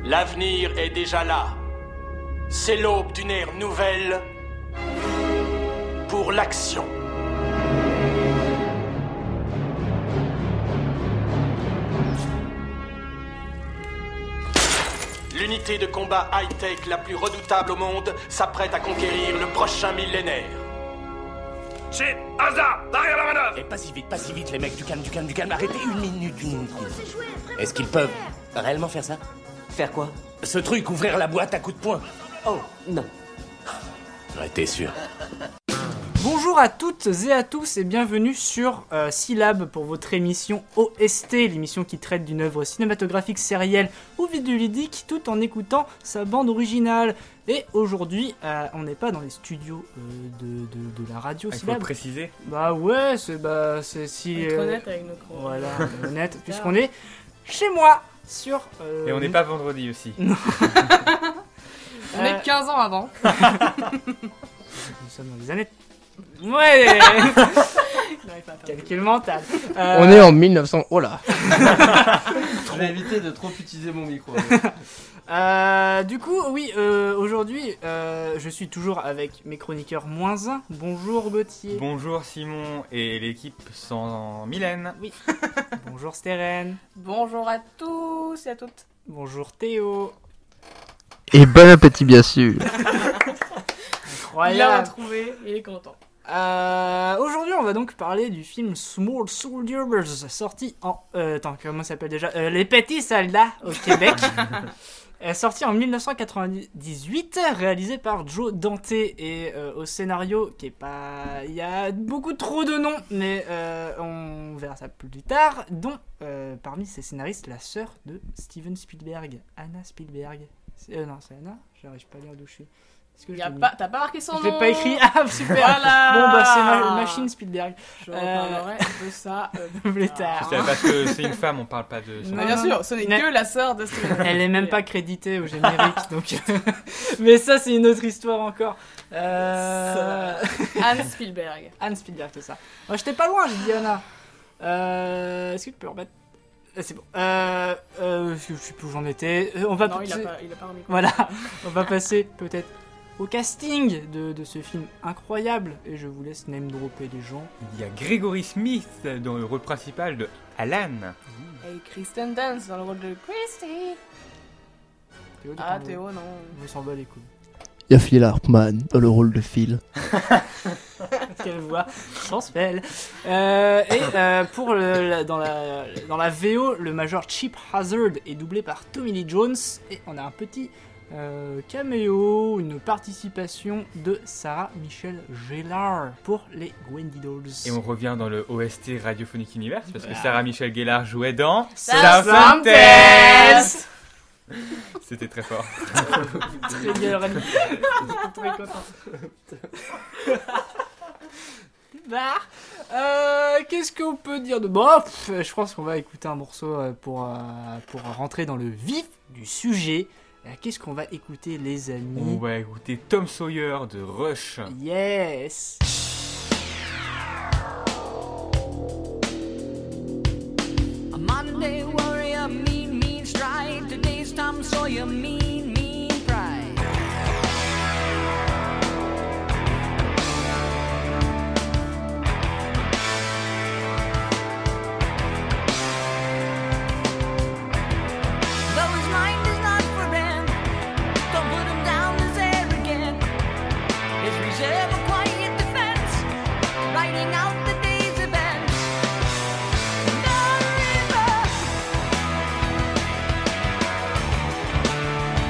L'avenir est déjà là. C'est l'aube d'une ère nouvelle pour l'action. L'unité de combat high-tech la plus redoutable au monde s'apprête à conquérir le prochain millénaire. Chip, Asa, derrière la manœuvre. Et pas si vite, les mecs, du calme. Arrêtez une minute. Est-ce qu'ils peuvent réellement faire ça? Faire quoi? Ce truc, ouvrir la boîte à coups de poing. Oh, non. J'en étais sûr. Bonjour à toutes et à tous et bienvenue sur Syllab pour votre émission OST, l'émission qui traite d'une œuvre cinématographique, sérielle ou vidéoludique tout en écoutant sa bande originale. Et aujourd'hui, on n'est pas dans les studios de la radio Il faut Syllab. le préciser. Bah ouais, c'est si... Être honnête avec nos grands. Voilà, honnête, puisqu'on est chez moi sur... Et on n'est pas vendredi aussi. On est 15 ans avant. Nous sommes dans les années... Ouais. Calcul mental. On est en 1900... Oh là. Je vais éviter de trop utiliser mon micro. Du coup, oui, aujourd'hui, je suis toujours avec mes chroniqueurs -1. Bonjour Gauthier. Bonjour Simon et l'équipe sans Mylène. Oui. Bonjour Steren. Bonjour à tous et à toutes. Bonjour Théo. Et bon appétit, bien sûr. Il a Incroyable. retrouvé, il est content. Aujourd'hui, on va donc parler du film Small Soldiers, sorti en... attends, comment ça s'appelle déjà Les Petits Soldats au Québec. Sorti en 1998, réalisé par Joe Dante et au scénario qui est pas... Il y a beaucoup trop de noms, mais on verra ça plus tard, dont parmi ses scénaristes, la sœur de Steven Spielberg, Anna Spielberg. Non, c'est Anna. J'arrive pas à lire d'où je suis. Est-ce que je l'ai mis T'as pas marqué son nom? Je l'ai pas écrit. Ah, super. Voilà. Bon, bah, c'est Machine Spielberg. Je reparlerai de ça Plus tard. C'est parce que c'est une femme, on parle pas de... Non. Mais bien sûr, ce n'est que la sœur de Steven. Elle est même pas créditée au générique, donc... Mais ça, c'est une autre histoire encore. Anne Spielberg. Anne Spielberg, c'est ça. Moi, j'étais pas loin, j'ai dit Anna. Est-ce que tu peux remettre... C'est bon. Je sais plus où j'en étais. On va Non, il a pas remis. Voilà. On va passer peut-être au casting de ce film incroyable. Et je vous laisse name dropper les gens. Il y a Gregory Smith dans le rôle principal de Alan. Et Kristen Dunst dans le rôle de Christy. Théo, Ah, Théo, non. On s'en bat les couilles. Il y a Phil Hartman dans le rôle de Phil. Quelle voix sensuelle. Pour dans la VO, le Major Chip Hazard est doublé par Tommy Lee Jones. Et on a un petit caméo, une participation de Sarah Michelle Gellar pour les Wendy Dolls. Et on revient dans le OST Radiophonic Universe parce que Sarah Michelle Gellar jouait dans... Southampton. C'était très fort. Très bien, Rémi. Très content. Qu'est-ce qu'on peut dire de bon? Je pense qu'on va écouter un morceau pour rentrer dans le vif du sujet. Qu'est-ce qu'on va écouter, les amis? On va écouter Tom Sawyer de Rush. Yes. A Monday warrior, mean stride. Today's Tom Sawyer, mean pride. Though his mind is not for rent, don't put him down as arrogant. His reserve a quiet defense, writing out the day's events. No river.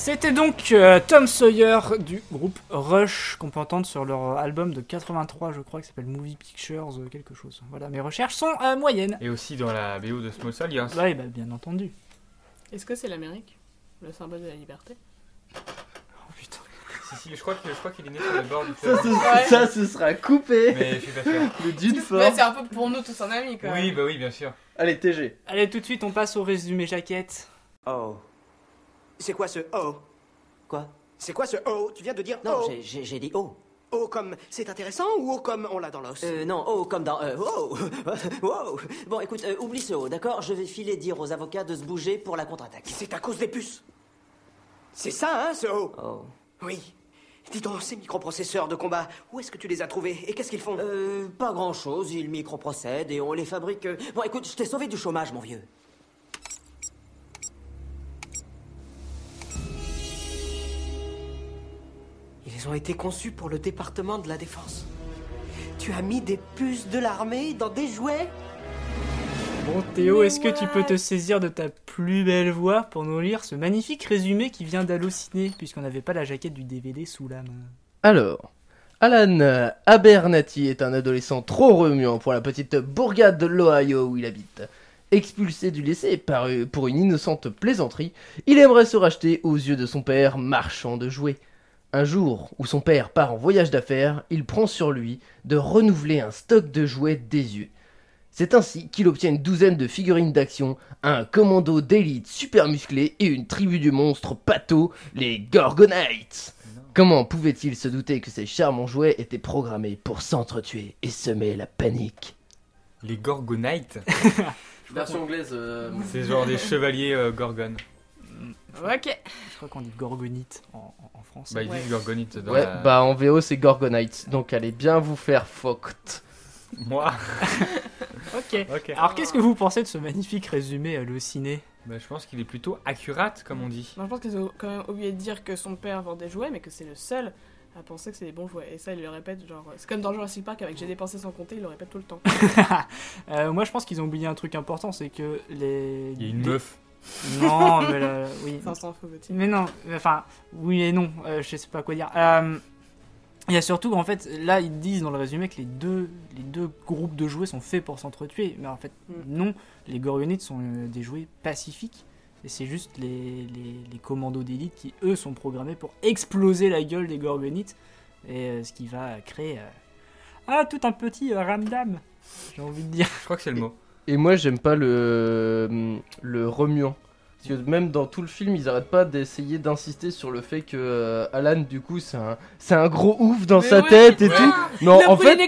C'était donc Tom Sawyer du groupe Rush qu'on peut entendre sur leur album de 83, je crois, qui s'appelle Movie Pictures quelque chose. Voilà, mes recherches sont moyennes. Et aussi dans la BO de Small Soldiers. Oui, bah, bien entendu. Est-ce que c'est l'Amérique? Le symbole de la liberté? Oh putain. Si, je crois qu'il est né sur le bord du Ça, fleuve. ça se sera coupé. Mais je suis pas sûr. Le d'une Mais force. c'est un peu pour nous tous en amis quand même. Oui, bah oui, bien sûr. Allez, TG. Allez, tout de suite, on passe au résumé jaquette. Oh. C'est quoi ce oh? Quoi? C'est quoi ce oh? Tu viens de dire Non, oh? j'ai dit oh. Oh comme c'est intéressant ou oh comme on l'a dans l'os? Non, oh comme dans oh. Wow. Bon, écoute, oublie ce oh, d'accord? Je vais filer dire aux avocats de se bouger pour la contre-attaque. C'est à cause des puces. C'est ça, hein, ce oh? Oh. Oui. Dis donc, ces microprocesseurs de combat, où est-ce que tu les as trouvés et qu'est-ce qu'ils font? Pas grand-chose, ils microprocèdent et on les fabrique... Bon, écoute, je t'ai sauvé du chômage, mon vieux. Ils ont été conçus pour le département de la défense. Tu as mis des puces de l'armée dans des jouets? Bon, Théo, est-ce que tu peux te saisir de ta plus belle voix pour nous lire ce magnifique résumé qui vient d'Allociné, puisqu'on n'avait pas la jaquette du DVD sous la main? Alors, Alan Abernathy est un adolescent trop remuant pour la petite bourgade de l'Ohio où il habite. Expulsé du lycée pour une innocente plaisanterie, il aimerait se racheter aux yeux de son père marchand de jouets. Un jour où son père part en voyage d'affaires, il prend sur lui de renouveler un stock de jouets désuets. C'est ainsi qu'il obtient une douzaine de figurines d'action, un commando d'élite super musclé et une tribu du monstre Pato, les Gorgonites. Comment pouvait-il se douter que ces charmants jouets étaient programmés pour s'entretuer et semer la panique? Les Gorgonites. Version anglaise. C'est genre des chevaliers Gorgon. Ok. Je crois qu'on dit gorgonite en français. Bah ils disent Gorgonites dans Ouais, la... bah en VO c'est Gorgonites, donc allez bien vous faire fucked. Moi. Ok. Ok. Alors, qu'est-ce que vous pensez de ce magnifique résumé Allociné? Bah je pense qu'il est plutôt accurate comme on dit. Non, je pense qu'ils ont quand même oublié de dire que son père vend des jouets, mais que c'est le seul à penser que c'est des bons jouets. Et ça, il le répète, genre... C'est comme dans Jurassic Park avec j'ai dépensé sans compter, il le répète tout le temps. Moi, je pense qu'ils ont oublié un truc important, c'est que les... Il y a une meuf. Non, mais là, oui. Ça s'en fout, Gauthier. Mais non, enfin, oui et non, je sais pas quoi dire. Il y a surtout, en fait, là, ils disent dans le résumé que les deux groupes de jouets sont faits pour s'entretuer. Mais en fait, non, les Gorgonites sont des jouets pacifiques. Et c'est juste les commandos d'élite qui, eux, sont programmés pour exploser la gueule des Gorgonites. Et ce qui va créer tout un petit ramdam, j'ai envie de dire. Je crois que c'est le mot. Et moi j'aime pas le remuant. Parce que même dans tout le film, ils arrêtent pas d'essayer d'insister sur le fait que Alan, du coup, c'est un gros ouf dans sa tête et tout. Non, en fait,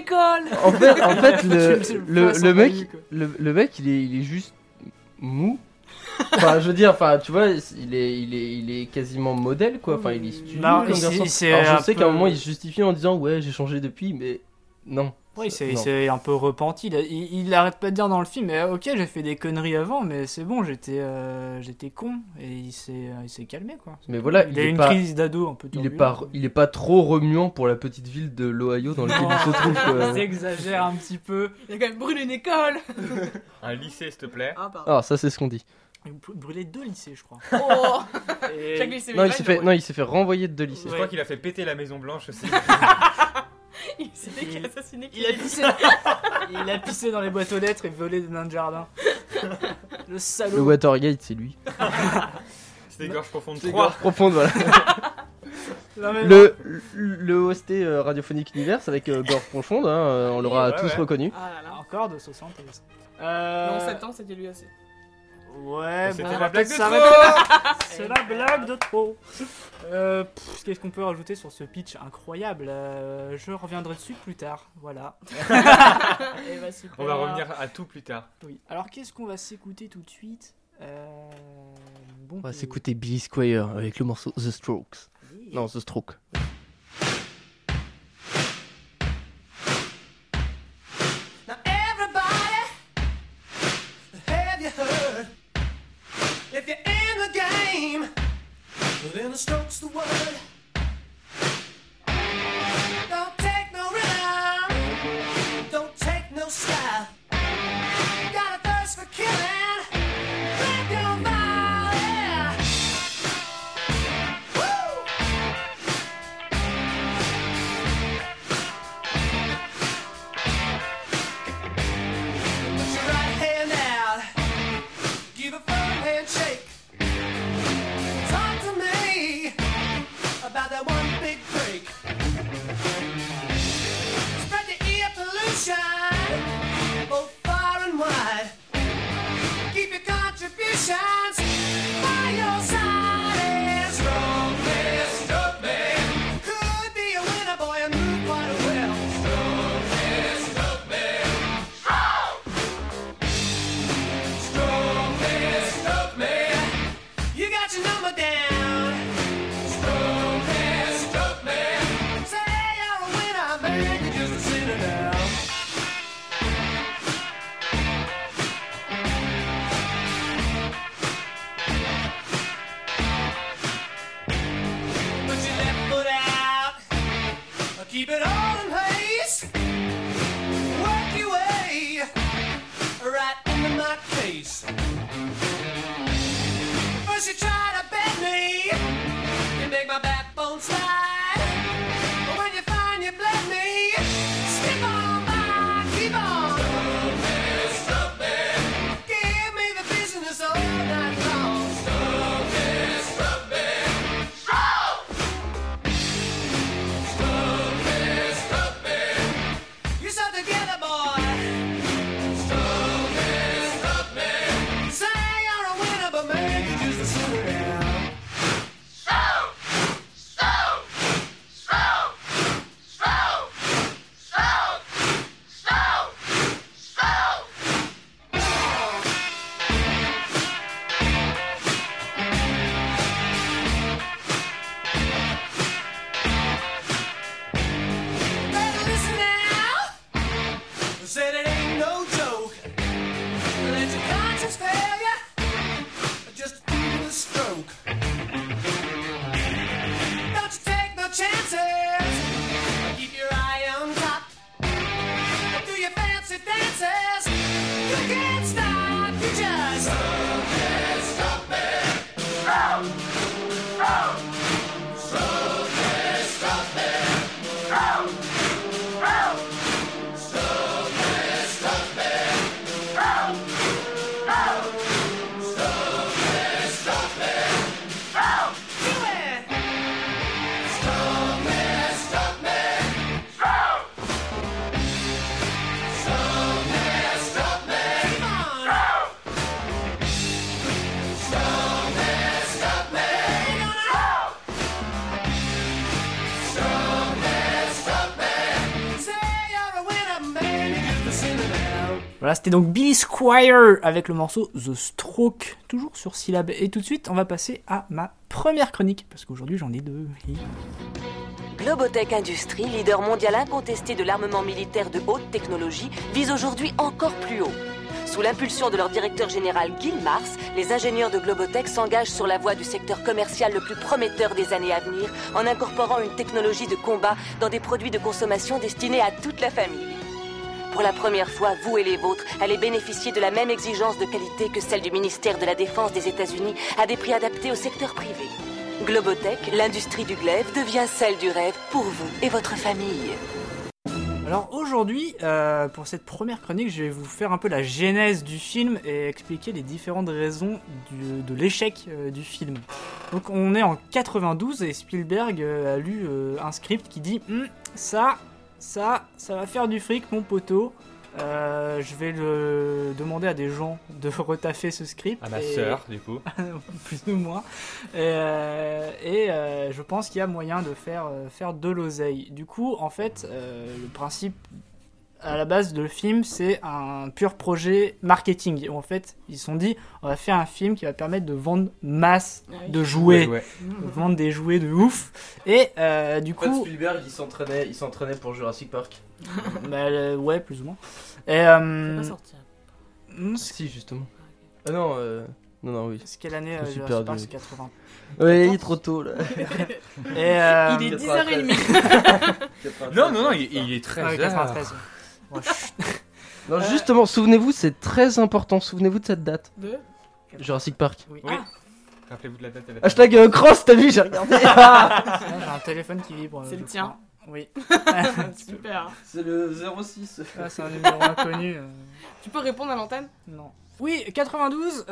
le mec, il est juste mou. Enfin, je veux dire, enfin, tu vois, il est quasiment modèle, quoi. Enfin, il est studieux Non, comme garçon. c'est Alors, un je sais peu- qu'à un moment, il se justifie en disant, ouais, j'ai changé depuis, mais non. Oui, Non. c'est un peu repenti. Il arrête pas de dire dans le film, mais ok, j'ai fait des conneries avant, mais c'est bon, j'étais con et il s'est calmé quoi. Mais voilà, Il a eu une crise d'ado un peu turbulente. il est pas trop remuant pour la petite ville de l'Ohio dans laquelle il se trouve, quoi. Ils exagèrent un petit peu. Il a quand même brûlé une école. Un lycée, s'il te plaît. Ah, pardon. Alors ça c'est ce qu'on dit. Il a brûlé 2 lycées, je crois. Oh. Et- Chaque lycée Non, viral, il s'est fait renvoyer de 2 lycées. Je crois qu'il a fait péter la Maison Blanche aussi. Il s'est fait qu'il a assassiné. Il a pissé. Il a pissé dans les boîtes aux lettres et volé des nains de jardin. Le salaud. Le Watergate, c'est lui. C'était Gorge Profonde C'est 3. Gorge Profonde, voilà. Non, mais Le OST radiophonique Universe avec Gorge Profonde, hein, on l'aura Ouais, tous ouais. reconnu. Ah là là. encore de 73. Non, 7 ans, c'était lui aussi. Ouais, C'était bon, la on va blague peut-être de s'arrêter. C'est la blague de trop. Qu'est-ce qu'on peut rajouter sur ce pitch incroyable? Je reviendrai dessus plus tard. Voilà. Eh bah, super. On va revenir à tout plus tard. Oui. Alors qu'est-ce qu'on va s'écouter tout de suite? Bon, On va s'écouter Billy Squire avec le morceau The Strokes. Oui. Non, The Stroke. Now everybody, have you heard? If you're in the game, well, then the stroke's the word. Don't take no rhythm, don't take no style. You got a thirst for killing, grab your body. right into my face. First you try to bend me, you make my backbone slide. But when you find you bled me, skip on by, keep on. Stop it. Give me the business all night long. Stop it. Stop it. Stop it. You're so together, boy. Stop it. Stop it. Say you're a winner, but maybe just a sinner now. Better listen now. Said it ain't no joke. Let your conscience fail you. Just feel the stroke. Don't you take no chances. Keep your eye on top. Do your fancy dances. You can't stop. You just can't stop it. Stop it. Stop it. Voilà, c'était donc Billy Squier avec le morceau The Stroke, toujours sur Syllab. Et tout de suite, on va passer à ma première chronique, parce qu'aujourd'hui j'en ai deux. Globotech Industries, leader mondial incontesté de l'armement militaire de haute technologie, vise aujourd'hui encore plus haut. Sous l'impulsion de leur directeur général Gil Mars, les ingénieurs de Globotech s'engagent sur la voie du secteur commercial le plus prometteur des années à venir, en incorporant une technologie de combat dans des produits de consommation destinés à toute la famille. Pour la première fois, vous et les vôtres allez bénéficier de la même exigence de qualité que celle du ministère de la Défense des États-Unis à des prix adaptés au secteur privé. Globotech, l'industrie du glaive, devient celle du rêve pour vous et votre famille. Alors aujourd'hui, pour cette première chronique, je vais vous faire un peu la genèse du film et expliquer les différentes raisons de l'échec du film. Donc on est en 92 et Spielberg a lu un script qui dit ça va faire du fric mon poteau. Je vais le demander à des gens de retaffer ce script. À ma sœur, du coup. Plus ou moins. Et je pense qu'il y a moyen de faire de l'oseille. Du coup, en fait, le principe à la base de le film, c'est un pur projet marketing. Où en fait, ils se sont dit, on va faire un film qui va permettre de vendre masse de jouets. Ouais. Vendre des jouets de ouf. Et du coup... En fait, Spielberg, il s'entraînait pour Jurassic Park. Ouais, plus ou moins. Et, C'est pas sorti. Si, justement. Ah non, non, oui. C'est quelle année Je suis Jurassic Park, perdu. c'est 80. Ouais, il est trop tôt là. Et, Il est 10h30. Non, il est 13h. 93. Ouais, Non, justement, souvenez-vous, c'est très important. Souvenez-vous de cette date. De Jurassic Park. oui. Oui. Rappelez-vous de la date. Hashtag cross, t'as vu, j'ai regardé. Ah, j'ai un téléphone qui vibre. C'est je le tien. crois. Oui. Super. C'est le 06. Ah, c'est un numéro inconnu. Tu peux répondre à l'antenne? Non. Oui, 92.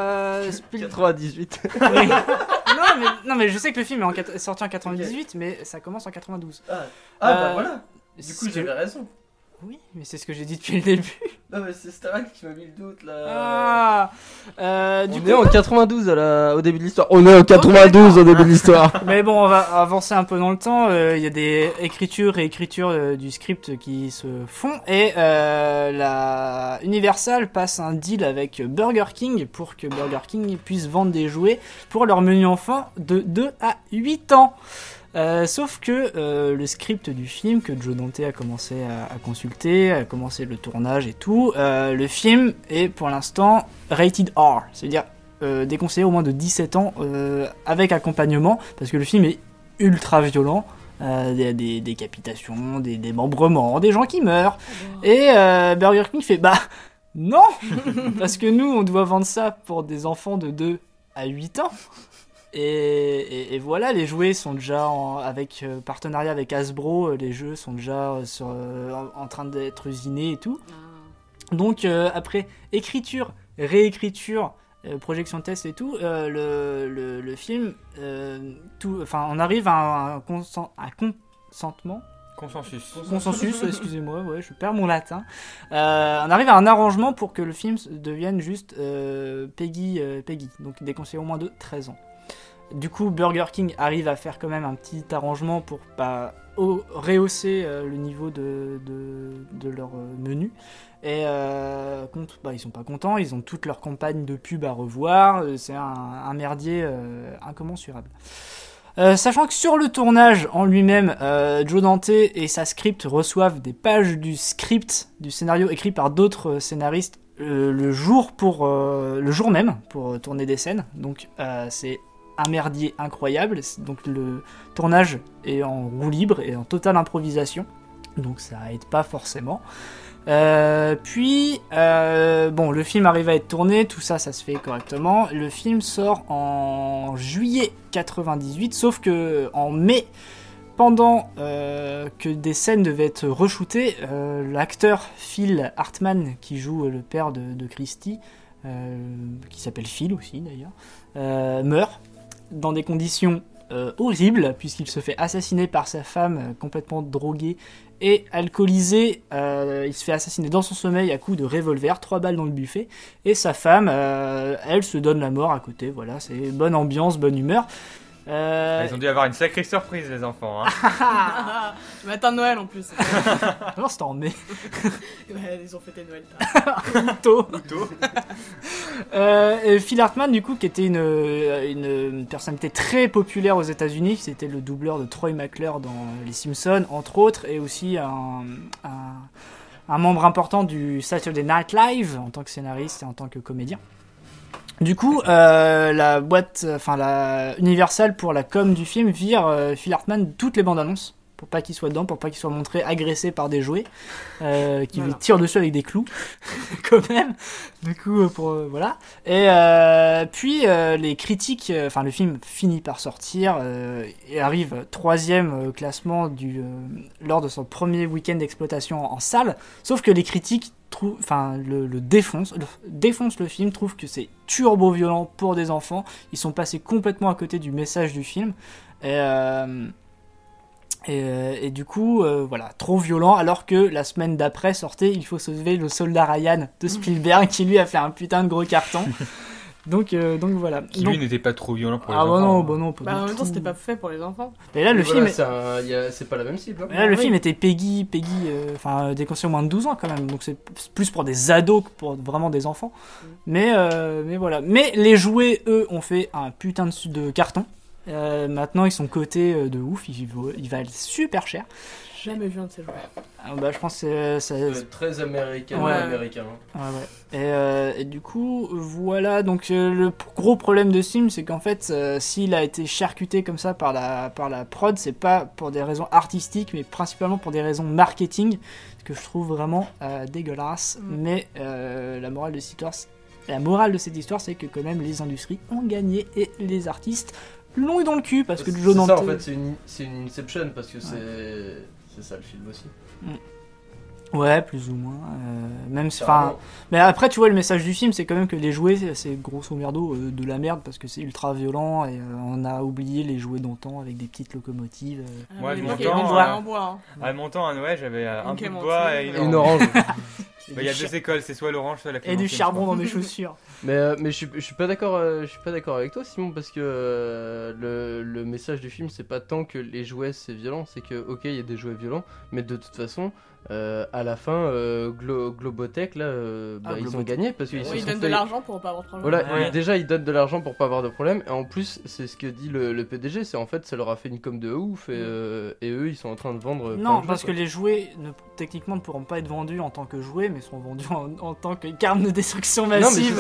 98. Oui. non, mais je sais que le film est sorti en 98, mais ça commence en 92. Bah voilà. Du c'est coup, que- j'avais raison. Oui, mais c'est ce que j'ai dit depuis le début. Non, mais c'est Starak qui m'a mis le doute là. Du On coup, est en 92 au début de l'histoire. On est en 92 au début de l'histoire. mais bon, on va avancer un peu dans le temps. Il y a des écritures et écritures du script qui se font. Et la Universal passe un deal avec Burger King pour que Burger King puisse vendre des jouets pour leur menu enfant de 2 à 8 ans. Sauf que le script du film que Joe Dante a commencé à consulter, a commencé le tournage et tout, le film est pour l'instant rated R, c'est-à-dire déconseillé au moins de 17 ans avec accompagnement, parce que le film est ultra violent, des décapitations, des démembrements, des gens qui meurent, et Burger King fait Non Parce que nous, on doit vendre ça pour des enfants de 2 à 8 ans. Et voilà, les jouets sont déjà avec partenariat avec Hasbro, les jeux sont déjà en train d'être usinés et tout. Donc après écriture, réécriture, projection test et tout, le film, on arrive à un consentement. Consensus, excusez-moi, ouais, je perds mon latin. On arrive à un arrangement pour que le film devienne juste Peggy, donc déconseillé au moins de 13 ans. Du coup, Burger King arrive à faire quand même un petit arrangement pour pas rehausser le niveau de leur menu. Et ils sont pas contents, ils ont toutes leurs campagnes de pub à revoir, c'est un merdier incommensurable. Sachant que sur le tournage en lui-même, Joe Dante et sa script reçoivent des pages du script, du scénario écrit par d'autres scénaristes le jour même pour tourner des scènes. Donc c'est un merdier incroyable. Donc le tournage est en roue libre et en totale improvisation. Donc ça aide pas forcément. Le film arrive à être tourné, tout ça se fait correctement. Le film sort en juillet 98, sauf que en mai, pendant que des scènes devaient être reshootées, l'acteur Phil Hartman, qui joue le père de Christy, qui s'appelle Phil aussi d'ailleurs, meurt dans des conditions horribles, puisqu'il se fait assassiner par sa femme complètement droguée et alcoolisé. Il se fait assassiner dans son sommeil à coups de revolver, 3 balles dans le buffet, et sa femme, elle se donne la mort à côté. Voilà, c'est bonne ambiance, bonne humeur. Ils ont dû avoir une sacrée surprise, les enfants. Hein. Le matin de Noël en plus. Non, c'était en mai. Ouais, ils ont fêté Noël tôt. Et Phil Hartman, du coup, qui était une personnalité très populaire aux États-Unis, c'était le doubleur de Troy McClure dans Les Simpsons, entre autres, et aussi un membre important du Saturday Night Live en tant que scénariste et en tant que comédien. Du coup, la Universal pour la com du film vire Phil Hartman toutes les bandes annonces pour pas qu'il soit dedans, pour pas qu'il soit montré agressé par des jouets qui lui tirent dessus avec des clous quand même. Du coup, voilà. Et puis les critiques, le film finit par sortir et arrive 3e classement lors de son premier week-end d'exploitation en salle. Sauf que les critiques défonce le film, trouve que c'est turbo violent pour des enfants. Ils sont passés complètement à côté du message du film et du coup voilà, trop violent, alors que la semaine d'après sortait Il faut sauver le soldat Ryan de Spielberg qui lui a fait un putain de gros carton. Donc voilà. Qui lui n'était pas trop violent pour les enfants. Non, pas du en même temps, tout. c'était pas fait pour les enfants. Et là, le film. C'est pas la même cible. Hein. Là, le film était Peggy, déconseillé au moins de 12 ans quand même. Donc c'est plus pour des ados que pour vraiment des enfants. Mais voilà. Mais les jouets, eux, ont fait un putain de carton. Maintenant, ils sont cotés de ouf. Ils valent super cher. Jamais vu un de ces jouets. Je pense que c'est très américain. Ouais. Américain. Ouais. Et du coup, voilà. Donc le gros problème de ce film, c'est qu'en fait, s'il a été charcuté comme ça par la prod, c'est pas pour des raisons artistiques, mais principalement pour des raisons marketing, ce que je trouve vraiment dégueulasse. Mais la morale de cette histoire, c'est que quand même les industries ont gagné et les artistes l'ont eu dans le cul parce que Joe Dante. C'est ça en fait, c'est une Inception parce que c'est ça le film aussi. Ouais, plus ou moins. Même mais après, tu vois, le message du film, c'est quand même que les jouets, c'est grosso merdo de la merde parce que c'est ultra violent et on a oublié les jouets d'antan avec des petites locomotives. Moi, à mon temps, à Noël, j'avais un bout de bois et une orange. Il y a 2 écoles, c'est soit l'orange, soit la clémentine. Et du charbon dans mes chaussures. Mais je suis pas d'accord. Je suis pas d'accord avec toi, Simon, parce que le message du film, c'est pas tant que les jouets c'est violent, c'est que ok, il y a des jouets violents, mais de toute façon, à la fin, Globotech là, ils ont gagné parce qu'ils ils donnent de l'argent pour pas avoir de problème. Voilà, déjà ils donnent de l'argent pour pas avoir de problème, et en plus c'est ce que dit le PDG, c'est en fait ça leur a fait une com de ouf et eux ils sont en train de vendre. Non, parce que les jouets techniquement ne pourront pas être vendus en tant que jouets, mais seront vendus en tant que carne de destruction massive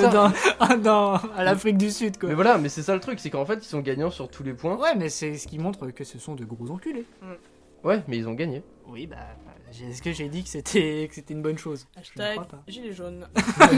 à l'Afrique du Sud, quoi. Mais voilà, mais c'est ça le truc, c'est qu'en fait ils sont gagnants sur tous les points. Ouais, mais c'est ce qui montre que ce sont de gros enculés. Ouais, mais ils ont gagné. Oui, bah, est-ce que j'ai dit que c'était une bonne chose? Hashtag gilet jaune.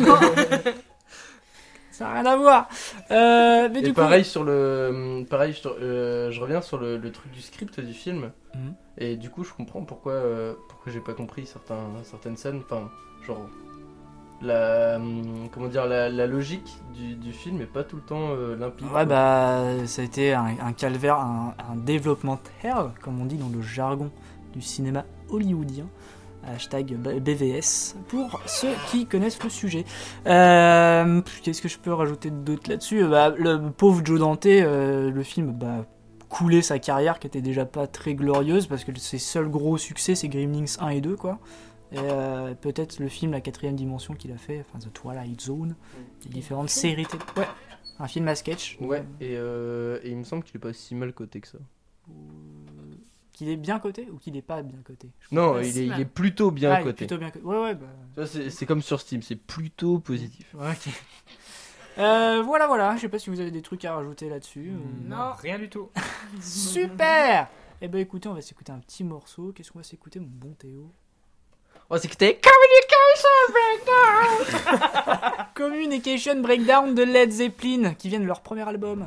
Ça n'a rien à voir. Mais et du pareil coup... sur le, je reviens sur le truc du script du film. Et du coup, je comprends pourquoi j'ai pas compris certaines scènes. Enfin, genre la logique du film est pas tout le temps limpide. Ouais, bah, ça a été un calvaire, un développement hell, comme on dit dans le jargon du cinéma hollywoodien. Hashtag BVS pour ceux qui connaissent le sujet. Qu'est-ce que je peux rajouter d'autre là-dessus? Le pauvre Joe Dante, le film coulait sa carrière qui était déjà pas très glorieuse parce que ses seuls gros succès c'est Gremlins 1 et 2 quoi. Et peut-être le film La 4ème dimension qu'il a fait, enfin The Twilight Zone, les différentes séries. Ouais, un film à sketch. Ouais, et il me semble qu'il est pas si mal coté que ça. Qu'il est bien coté ou qu'il est pas bien coté? Non, il est plutôt bien coté. Plutôt bien coté. Ouais, bah... c'est comme sur Steam, c'est plutôt positif. Ouais, ok. Voilà, je sais pas si vous avez des trucs à rajouter là-dessus. Non, rien du tout. Super. Eh ben écoutez, on va s'écouter un petit morceau. Qu'est-ce qu'on va s'écouter, mon bon Théo? On va s'écouter Communication Breakdown. Communication Breakdown de Led Zeppelin, qui vient de leur premier album.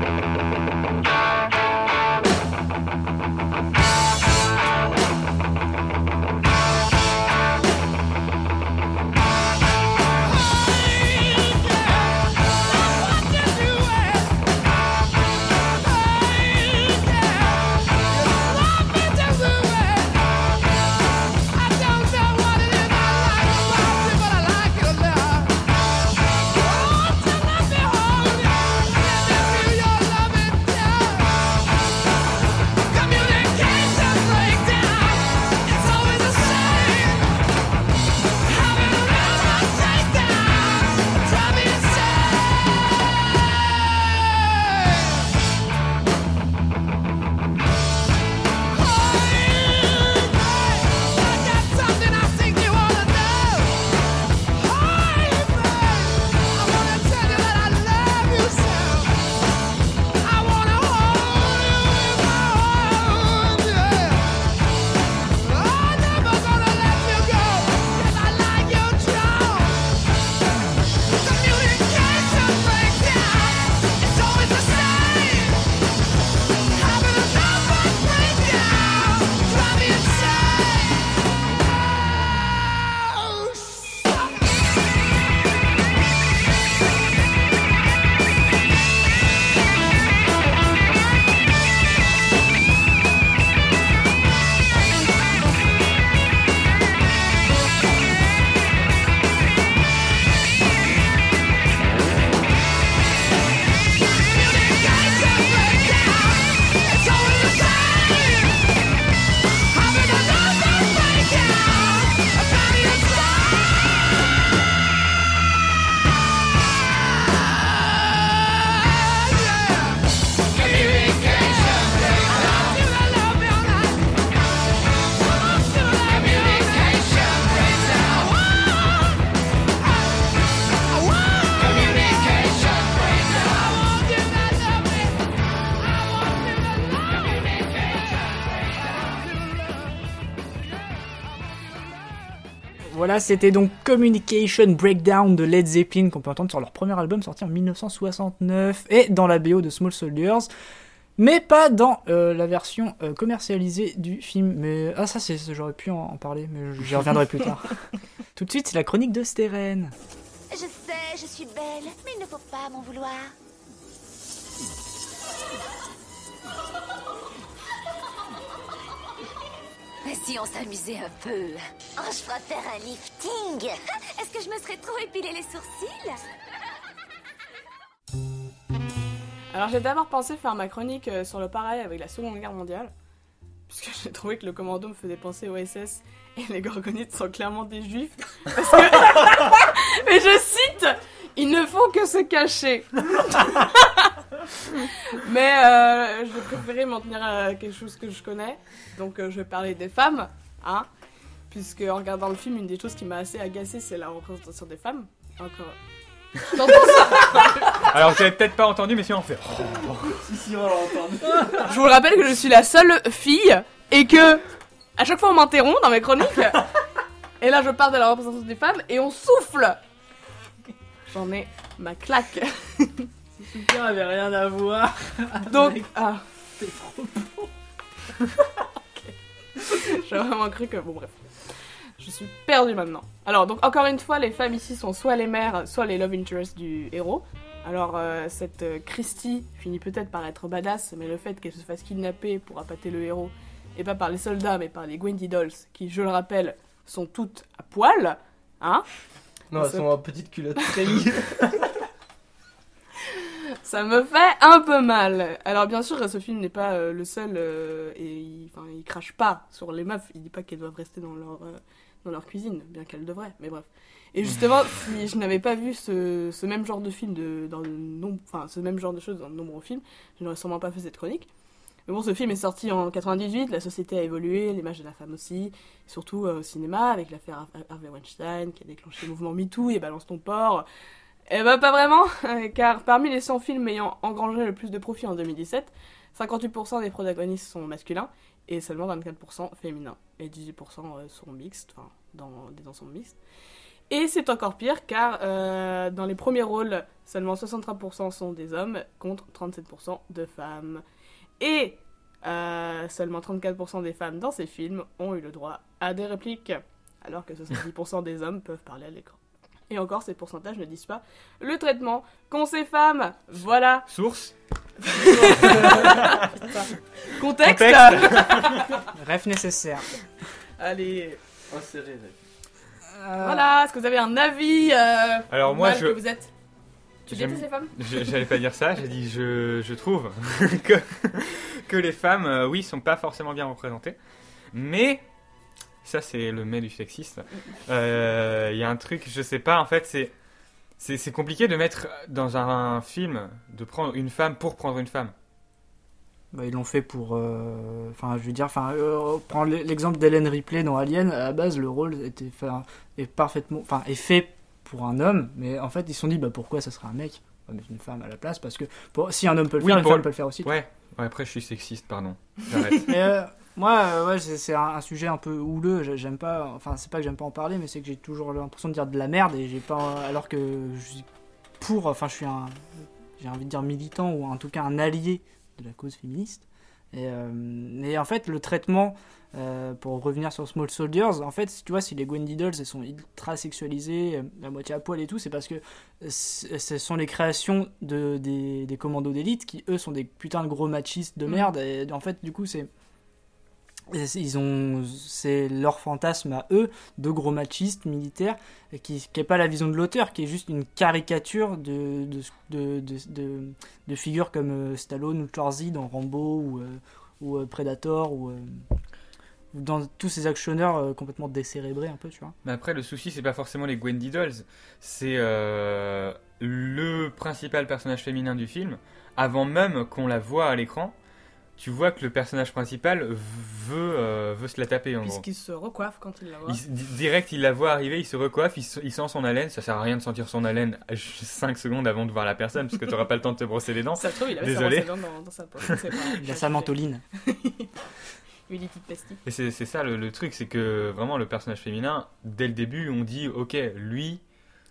Voilà, c'était donc Communication Breakdown de Led Zeppelin qu'on peut entendre sur leur premier album sorti en 1969 et dans la BO de Small Soldiers, mais pas dans la version commercialisée du film. Mais ça j'aurais pu en parler, mais j'y reviendrai plus tard. Tout de suite, c'est la chronique de Steren. Je sais, je suis belle, mais il ne faut pas m'en vouloir. Si on s'amusait un peu. Oh, je ferais faire un lifting. Est-ce que je me serais trop épilé les sourcils? Alors j'ai d'abord pensé faire ma chronique sur le parallèle avec la Seconde Guerre mondiale, puisque j'ai trouvé que le commando me faisait penser au SS et les gorgonites sont clairement des juifs. Parce que... Mais je cite, ils ne font que se cacher. Mais je préférais m'en tenir à quelque chose que je connais, donc je vais parler des femmes, hein, puisque en regardant le film, une des choses qui m'a assez agacée, c'est la représentation des femmes. Encore. T'entends ça? Alors vous avez peut-être pas entendu, mais si on fait. Si, on l'a entendu. Je vous rappelle que je suis la seule fille et que à chaque fois on m'interrompt dans mes chroniques. Et là je parle de la représentation des femmes et on souffle. J'en ai ma claque. Ce soutien avait rien à voir. Donc, T'es trop beau. J'ai vraiment cru que... Bon bref. Je suis perdue maintenant. Alors, donc encore une fois, les femmes ici sont soit les mères, soit les love interests du héros. Alors, cette Christie finit peut-être par être badass, mais le fait qu'elle se fasse kidnapper pour appâter le héros, et pas par les soldats, mais par les Gwendy Dolls, qui, je le rappelle, sont toutes à poil, hein. Non, elles sont en petite culotte Camille. Ça me fait un peu mal. Alors bien sûr, ce film n'est pas le seul, et il crache pas sur les meufs, il dit pas qu'elles doivent rester dans leur cuisine, bien qu'elles devraient, mais bref. Et justement, si je n'avais pas vu ce même genre de film ce même genre de choses dans de nombreux films, je n'aurais sûrement pas fait cette chronique. Mais bon, ce film est sorti en 98, la société a évolué, l'image de la femme aussi, surtout au cinéma, avec l'affaire Harvey Weinstein qui a déclenché le mouvement MeToo et Balance ton porc. Eh ben pas vraiment, car parmi les 100 films ayant engrangé le plus de profits en 2017, 58% des protagonistes sont masculins et seulement 24% féminins. Et 18% sont mixtes, enfin dans des ensembles mixtes. Et c'est encore pire car dans les premiers rôles, seulement 63% sont des hommes contre 37% de femmes. Et seulement 34% des femmes dans ces films ont eu le droit à des répliques, alors que 70% des hommes peuvent parler à l'écran. Et encore, ces pourcentages ne disent pas le traitement qu'ont ces femmes. Voilà. Source. Contexte. Ref nécessaire. Allez. Inséré. Voilà, est-ce que vous avez un avis Alors moi, que vous êtes. Tu détestes les femmes? J'allais pas dire ça, j'ai dit je trouve que les femmes, oui, sont pas forcément bien représentées. Mais... Ça, c'est le mais du sexiste. Il y a un truc, je sais pas, en fait, c'est compliqué de mettre dans un film, de prendre une femme pour prendre une femme. Bah, ils l'ont fait pour... Enfin, je veux dire, prendre l'exemple d'Ellen Ripley dans Alien, à la base, le rôle est fait pour un homme, mais en fait, ils se sont dit, bah pourquoi ça serait un mec? On va mettre une femme à la place, parce que si un homme peut le faire, une femme peut le faire aussi. Ouais, après, je suis sexiste, pardon. J'arrête. Mais, moi, c'est un sujet un peu houleux, j'aime pas, enfin c'est pas que j'aime pas en parler, mais c'est que j'ai toujours l'impression de dire de la merde et j'ai pas, alors que je suis j'ai envie de dire militant ou en tout cas un allié de la cause féministe. Et en fait le traitement, pour revenir sur Small Soldiers, en fait tu vois, si les Gwendy Dolls elles sont ultra sexualisées, à moitié à poil et tout, c'est parce que ce sont les créations des commandos d'élite qui eux sont des putains de gros machistes de merde, et en fait du coup c'est leur fantasme à eux de gros machistes militaires qui est pas la vision de l'auteur, qui est juste une caricature de figures comme Stallone ou Schwarzy dans Rambo ou Predator ou dans tous ces actionneurs complètement décérébrés un peu, tu vois. Mais après le souci c'est pas forcément les Gwendy Dolls, c'est le principal personnage féminin du film. Avant même qu'on la voit à l'écran, tu vois que le personnage principal veut se la taper en gros. Puisqu'il se recoiffe quand il la voit. Direct, il la voit arriver, il se recoiffe, il sent son haleine. Ça sert à rien de sentir son haleine 5 secondes avant de voir la personne, parce que tu n'auras pas le temps de te brosser les dents. Ça se trouve, il avait sa brosse à dents dans sa poche. Il a sa mentoline. Une petite pastille. Et c'est ça le truc, c'est que vraiment le personnage féminin, dès le début, on dit ok, lui,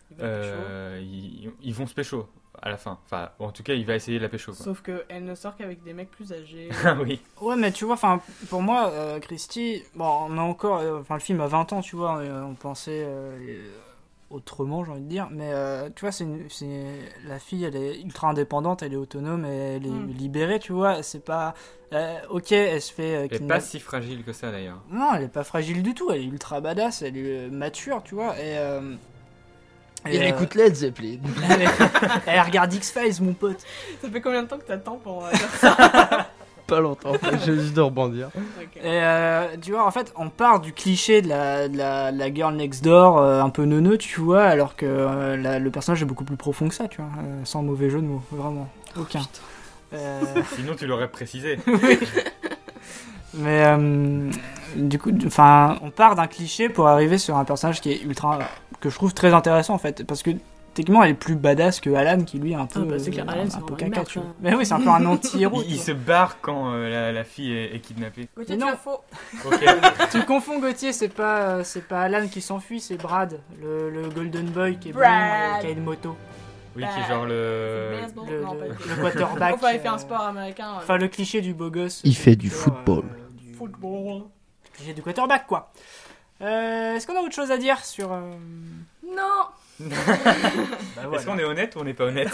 ils vont se pécho à la fin. Enfin, en tout cas, il va essayer de la pécho. Quoi. Sauf qu'elle ne sort qu'avec des mecs plus âgés. Oui. Ouais, mais tu vois, enfin, pour moi, Christie, bon, on a encore, le film a 20 ans, tu vois, on pensait autrement, j'ai envie de dire, mais tu vois, la fille, elle est ultra indépendante, elle est autonome, elle est libérée, tu vois, c'est pas, ok, elle se fait... elle est pas si fragile que ça, d'ailleurs. Non, elle est pas fragile du tout, elle est ultra badass, elle est mature, tu vois, et elle écoute Led Zeppelin. Elle regarde X-Files, mon pote. Ça fait combien de temps que t'attends pour dire ça? Pas longtemps, j'ai juste de rebondir. Okay. Et tu vois, en fait, on part du cliché de la girl next door, un peu neuneux, tu vois, alors que le personnage est beaucoup plus profond que ça, tu vois, sans mauvais jeu de mots, vraiment, aucun. Sinon, tu l'aurais précisé. Oui. Mais du coup, enfin, on part d'un cliché pour arriver sur un personnage qui est ultra, que je trouve très intéressant en fait, parce que techniquement, elle est plus badass que Alan, qui lui est un peu, c'est clair, Alan, c'est un peu vraiment une caca, merde, tu vois. quoi. Mais oui, c'est un peu un anti-héros. Il tu se barre quand la fille est kidnappée. Gauthier, Mais tu non. as faux. Ok. vois. Tu confonds Gauthier, c'est pas Alan qui s'enfuit, c'est Brad, le Golden Boy qui est Brad. blond, qui a une moto. Oui, qui est genre Le, Baseball, le- non, pas le quarterback. Enfin, il fait un sport américain. Enfin, le cliché du beau gosse. Il fait du football. football. Football. Le cliché du quarterback, quoi. Est-ce qu'on a autre chose à dire sur... Non. Bah, voilà. Est-ce qu'on est honnête ou on n'est pas honnête?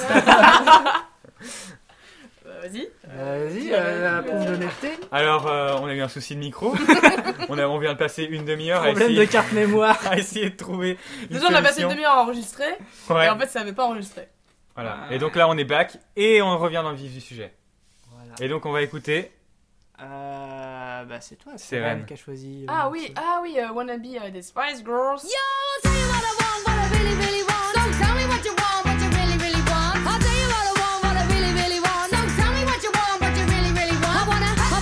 Vas-y. Vas-y, la preuve d'honnêteté. Alors, on a eu un souci de micro. on vient de passer une demi-heure à Problème essayer, de carte mémoire. à essayer de trouver une Déjà, on a passé une solution. demi-heure à enregistrer. Ouais. Et en fait, ça avait pas enregistré. Voilà. Et donc là, on est back et on revient dans le vif du sujet. Voilà. Et donc, on va écouter. Bah, c'est toi, C'est Ren Ren. qui a choisi. Ah oui, Wannabe des Spice Girls. Yo, I'll tell you what I want, what I really, really want. So tell me what you want, what you really, really want. I'll tell you what I want, what I really, really want. So tell me what you want, what you really, really want. I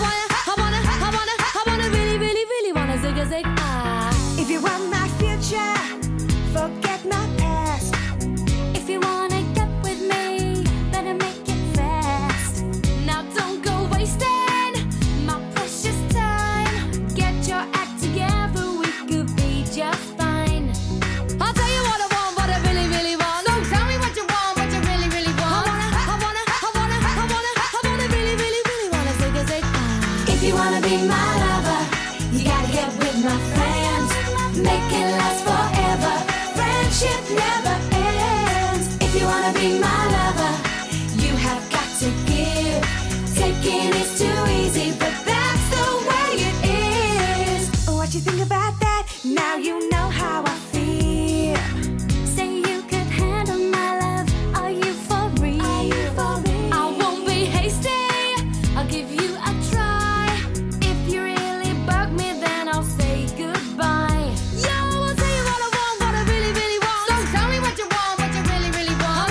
wanna really, really, really wanna zig a zig ah. If you want my future, forget my past. If you wanna get with me, better make it fast. Now don't go wasting my precious time. Get your act together, we could be just fine. I'll tell you what I want, what I really, really want. So tell me what you want, what you really, really want. I wanna really, really, really wanna zig a zig ah. If you wanna be my lover, you gotta get with my friends. Make it last forever. Friendship never ends. If you wanna be my lover, you have got to give. Taking is too easy, but that's the way it is. What you think about that? Now you know how I feel. Say you could handle my love. Are you for real? I won't be hasty. I'll give you a try. If you really bug me, then I'll say goodbye. Yo, I'll tell you what I want, what I really, really want. So tell me what you want, what you really, really want.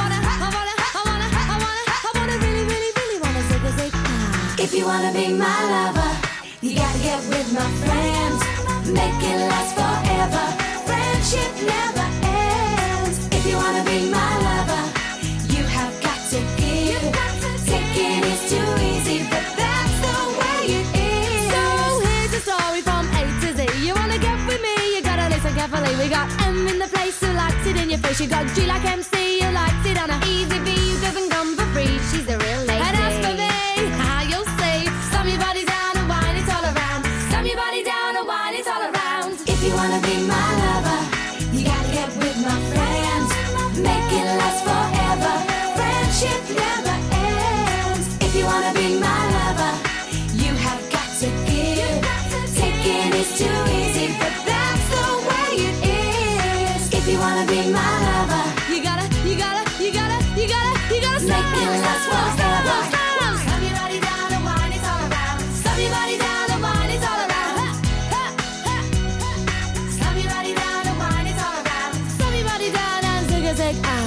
I wanna really, really, really wanna zig a zig ah. If you wanna be my lover, you gotta get with my friends. Make it last forever. Friendship never ends. If you wanna be my lover, you have got to give. Taking is too easy, but that's the way it is. So here's the story from A to Z. You wanna get with me, you gotta listen carefully. We got M in the place who likes it in your face. You got G like MC, who likes it on a easy V, who doesn't come for free. She's a real lady. And as for me, how you'll see, slam your body down and wine it all around. Slam your body down and wine it all around. If you wanna be my lover, you gotta get with my friends. Make it last forever. Friendship never ends. If you wanna be my lover, you have got to give. Taking is too easy, but that's the way it is. If you wanna be my lover, You gotta make it last forever. slam your body down and wine it all around. Slam your body down and wine it all around. Slam your body down and wine it all around. Slam your body down and zig a zig ah.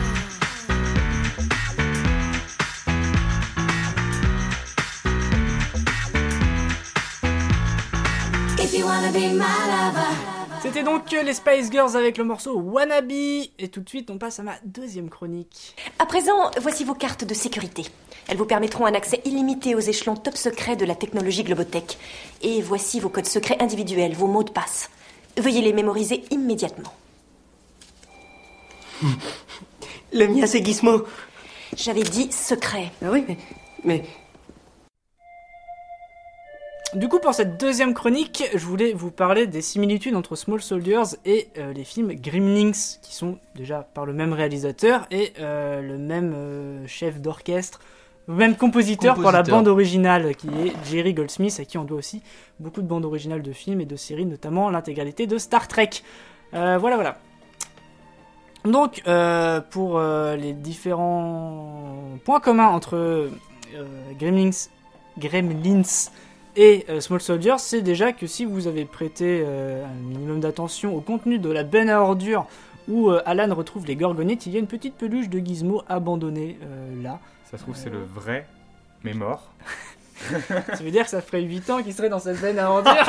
If you wanna be my lover. C'était donc les Spice Girls avec le morceau Wannabe. Et tout de suite, on passe à ma deuxième chronique. À présent, voici vos cartes de sécurité. Elles vous permettront un accès illimité aux échelons top secrets de la technologie Globotech. Et voici vos codes secrets individuels, vos mots de passe. Veuillez les mémoriser immédiatement. Le mien, c'est Gizmo. J'avais dit secret. Ah oui, mais... Du coup, pour cette deuxième chronique, je voulais vous parler des similitudes entre Small Soldiers et les films Gremlins, qui sont déjà par le même réalisateur et le même chef d'orchestre, le même compositeur pour la bande originale, qui est Jerry Goldsmith, à qui on doit aussi beaucoup de bandes originales de films et de séries, notamment l'intégralité de Star Trek. Voilà. Donc, pour les différents points communs entre Gremlins et Small Soldiers, c'est déjà que si vous avez prêté un minimum d'attention au contenu de la benne à ordures où Alan retrouve les gorgonettes, il y a une petite peluche de Gizmo abandonnée là. Ça se trouve, c'est le vrai, mais mort. Ça veut dire que ça ferait 8 ans qu'il serait dans cette benne à ordures.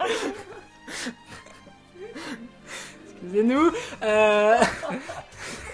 Excusez-nous.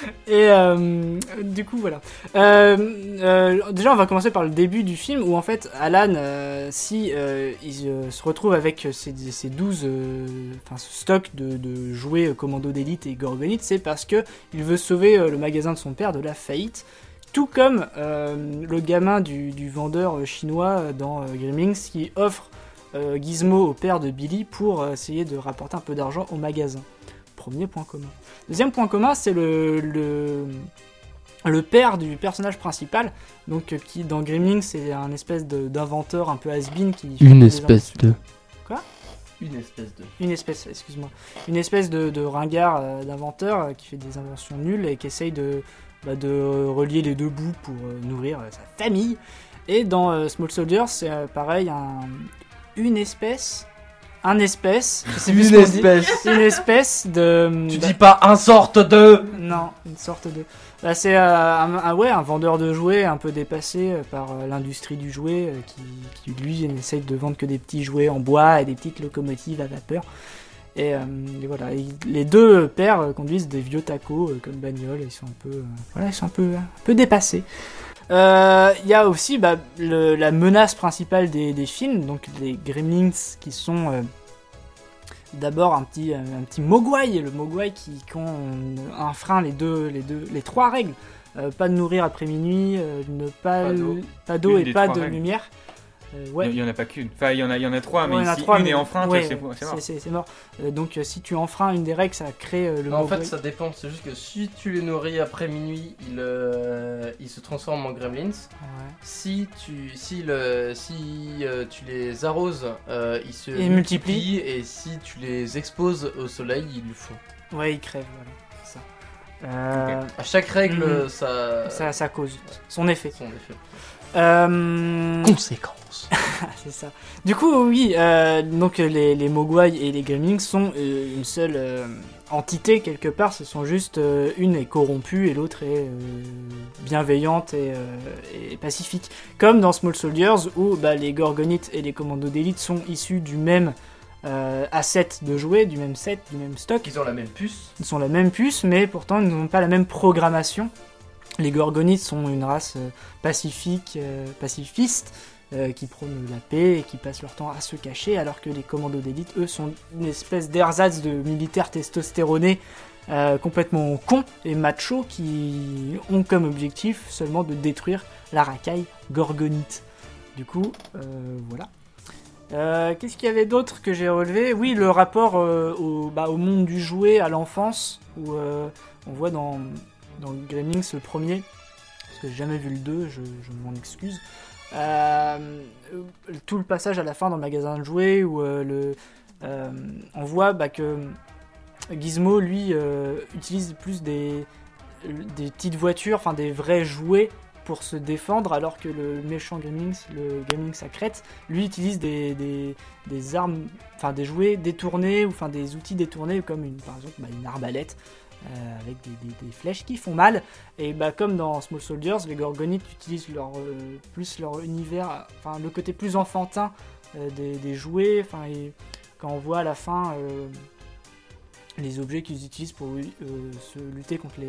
Et du coup, voilà. Déjà, on va commencer par le début du film où en fait, Alan, il se retrouve avec ces 12 ce stock de jouets Commando d'élite et Gorgonite, c'est parce que il veut sauver le magasin de son père de la faillite. Tout comme le gamin du vendeur chinois dans Gremlins qui offre Gizmo au père de Billy pour essayer de rapporter un peu d'argent au magasin. Premier point commun. Deuxième point commun, c'est le père du personnage principal, donc qui dans Gremlins c'est un espèce d'inventeur un peu has-been qui... Une espèce de... Quoi ? Une espèce de... Une espèce, excuse-moi. Une espèce de ringard d'inventeur qui fait des inventions nulles et qui essaye de relier les deux bouts pour nourrir sa famille. Et dans Small Soldiers, c'est pareil, une espèce, je sais plus ce qu'on dit. Une espèce de... Tu dis pas un sorte de... Non, une sorte de... Bah, c'est un vendeur de jouets un peu dépassé par l'industrie du jouet qui lui essaye de vendre que des petits jouets en bois et des petites locomotives à vapeur. Et voilà, les deux pères conduisent des vieux tacos comme bagnole, ils sont un peu dépassés. Il y a aussi la menace principale des films, donc les Gremlins qui sont d'abord un petit mogwai, le mogwai qui ont un frein les trois règles, pas de nourrir après minuit, pas d'eau et pas de lumière. Il y en a pas qu'une. Enfin, il y en a trois, mais si une est enfreinte, c'est mort. C'est mort. Donc, si tu enfreins une des règles, ça crée le. En fait, ça dépend. C'est juste que si tu les nourris après minuit, ils se transforment en gremlins. Ouais. Si tu les arroses, ils se multiplient. Et si tu les exposes au soleil, ils le font. Ouais, ils crèvent. Voilà. C'est ça. À chaque règle, ça cause son effet. Conséquences. C'est ça. Du coup, oui, donc les Mogwai et les Gremlins sont une seule entité quelque part. Ce sont juste une est corrompue et l'autre est bienveillante et pacifique. Comme dans Small Soldiers où les Gorgonites et les Commandos d'élite sont issus du même asset de jouets, du même set, du même stock. Ils ont la même puce. Ils sont la même puce, mais pourtant ils n'ont pas la même programmation. Les Gorgonites sont une race pacifiste, qui prône la paix et qui passent leur temps à se cacher, alors que les commandos d'élite, eux, sont une espèce d'ersatz de militaires testostéronés complètement cons et machos qui ont comme objectif seulement de détruire la racaille Gorgonite. Du coup, voilà. Qu'est-ce qu'il y avait d'autre que j'ai relevé ? Oui, le rapport au monde du jouet, à l'enfance, où on voit dans Gremlins le premier, parce que j'ai jamais vu le 2, je m'en excuse. Tout le passage à la fin dans le magasin de jouets où on voit que Gizmo lui utilise plus des petites voitures, enfin des vrais jouets pour se défendre, alors que le méchant Gremlins, le Gremlins à crête, lui utilise des armes, enfin des jouets détournés ou enfin des outils détournés comme par exemple une arbalète. Avec des flèches qui font mal, et comme dans Small Soldiers, les Gorgonites utilisent plus leur univers, enfin le côté plus enfantin des jouets, et quand on voit à la fin les objets qu'ils utilisent pour se lutter contre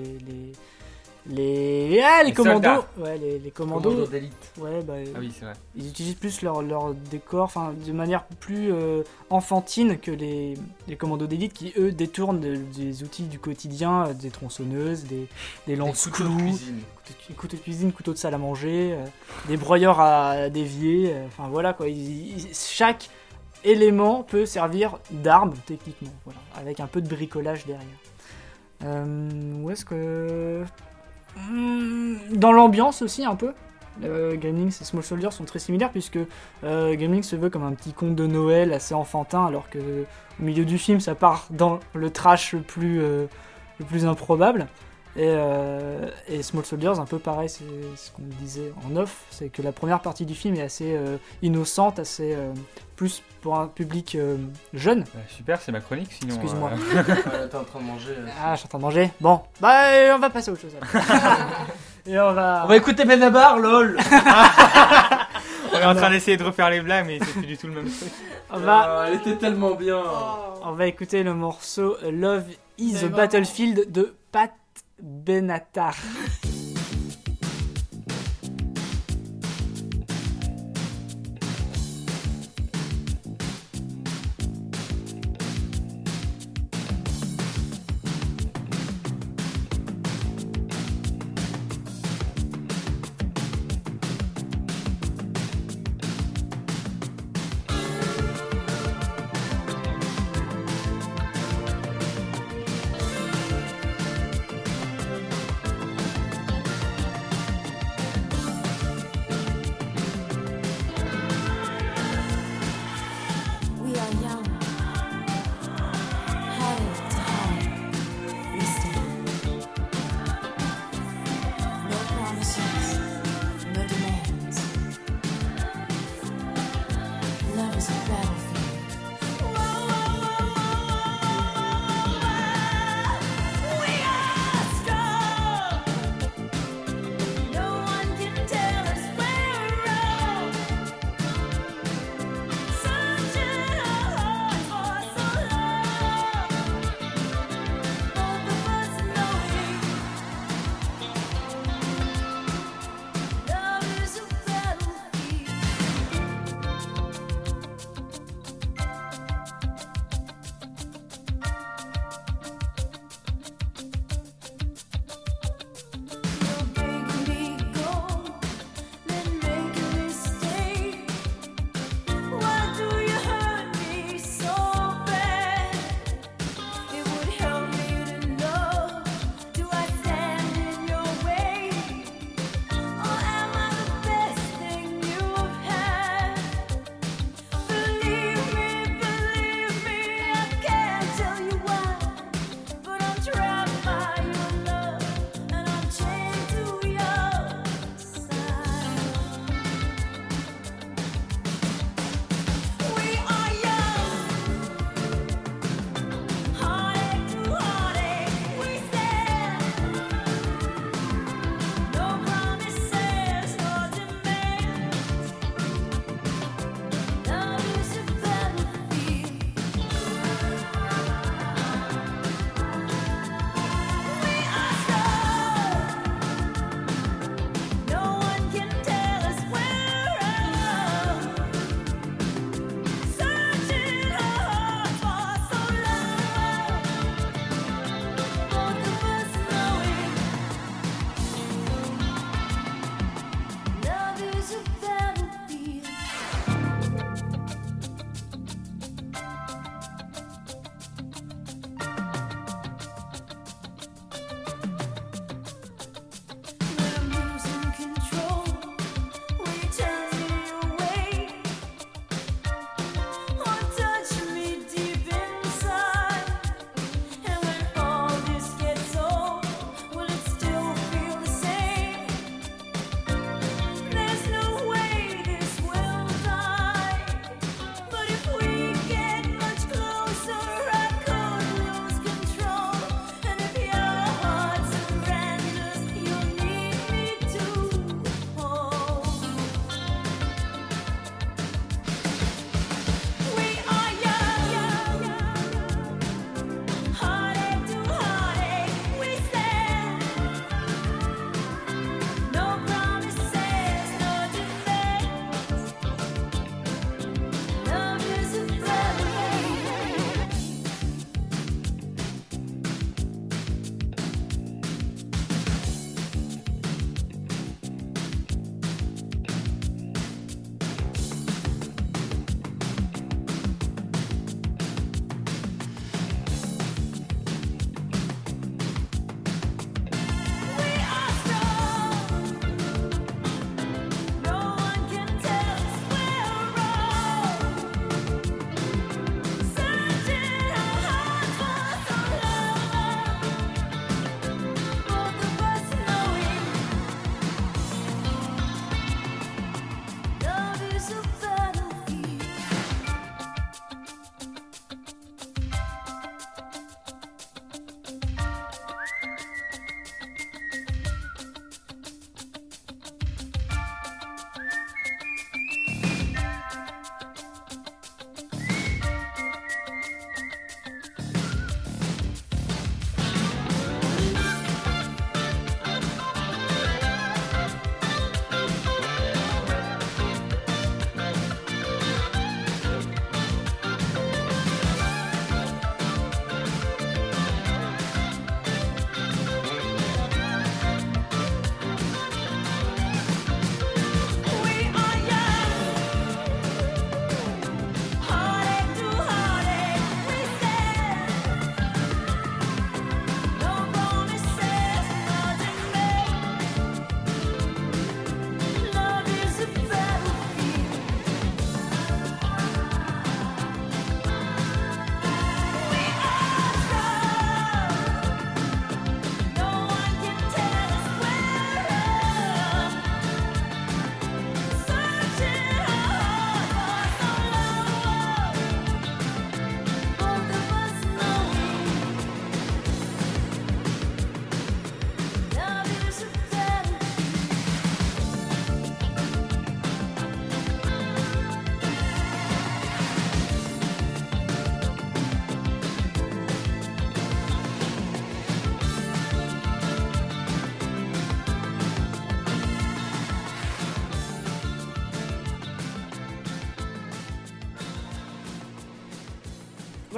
les commandos, les commandos d'élite. Ouais, ah oui, c'est vrai. Ils utilisent plus leur décor, de manière plus enfantine que les commandos d'élite qui eux détournent des outils du quotidien, des tronçonneuses, des lance-clous, couteaux de cuisine, couteaux de salle à manger, des broyeurs à dévier. Enfin voilà quoi. Chaque élément peut servir d'arme techniquement, voilà, avec un peu de bricolage derrière. Où est-ce que dans l'ambiance aussi un peu, Gremlins et Small Soldiers sont très similaires puisque Gremlins se veut comme un petit conte de Noël assez enfantin, alors que au milieu du film ça part dans le trash le plus improbable. Et Small Soldiers, un peu pareil, c'est ce qu'on disait en off, c'est que la première partie du film est assez innocente, assez plus pour un public jeune. Super, c'est ma chronique sinon. Excuse-moi. T'es en train de manger. Ah, je suis en train de manger. Bon, on va passer à autre chose. Et on va écouter Benabar, lol. On est en train d'essayer de refaire les blagues, mais c'est plus du tout le même truc. Elle était tellement bien. On va écouter le morceau Love is a Battlefield de Pat Benatar.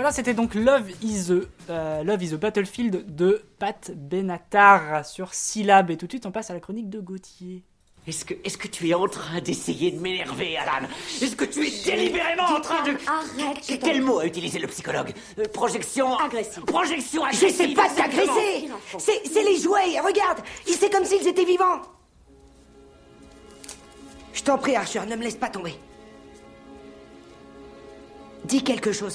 voilà, c'était donc Love is a Battlefield de Pat Benatar sur Syllab. Et tout de suite, on passe à la chronique de Gauthier. Est-ce que tu es en train d'essayer de m'énerver, Alan? Est-ce que tu es délibérément en train de... Arrête. Quel mot a utilisé le psychologue? Projection... Agressive. Projection agressive. J'essaie pas de t'agresser. C'est les jouets, regarde. C'est comme s'ils étaient vivants. Je t'en prie, Archer, ne me laisse pas tomber. Dis quelque chose.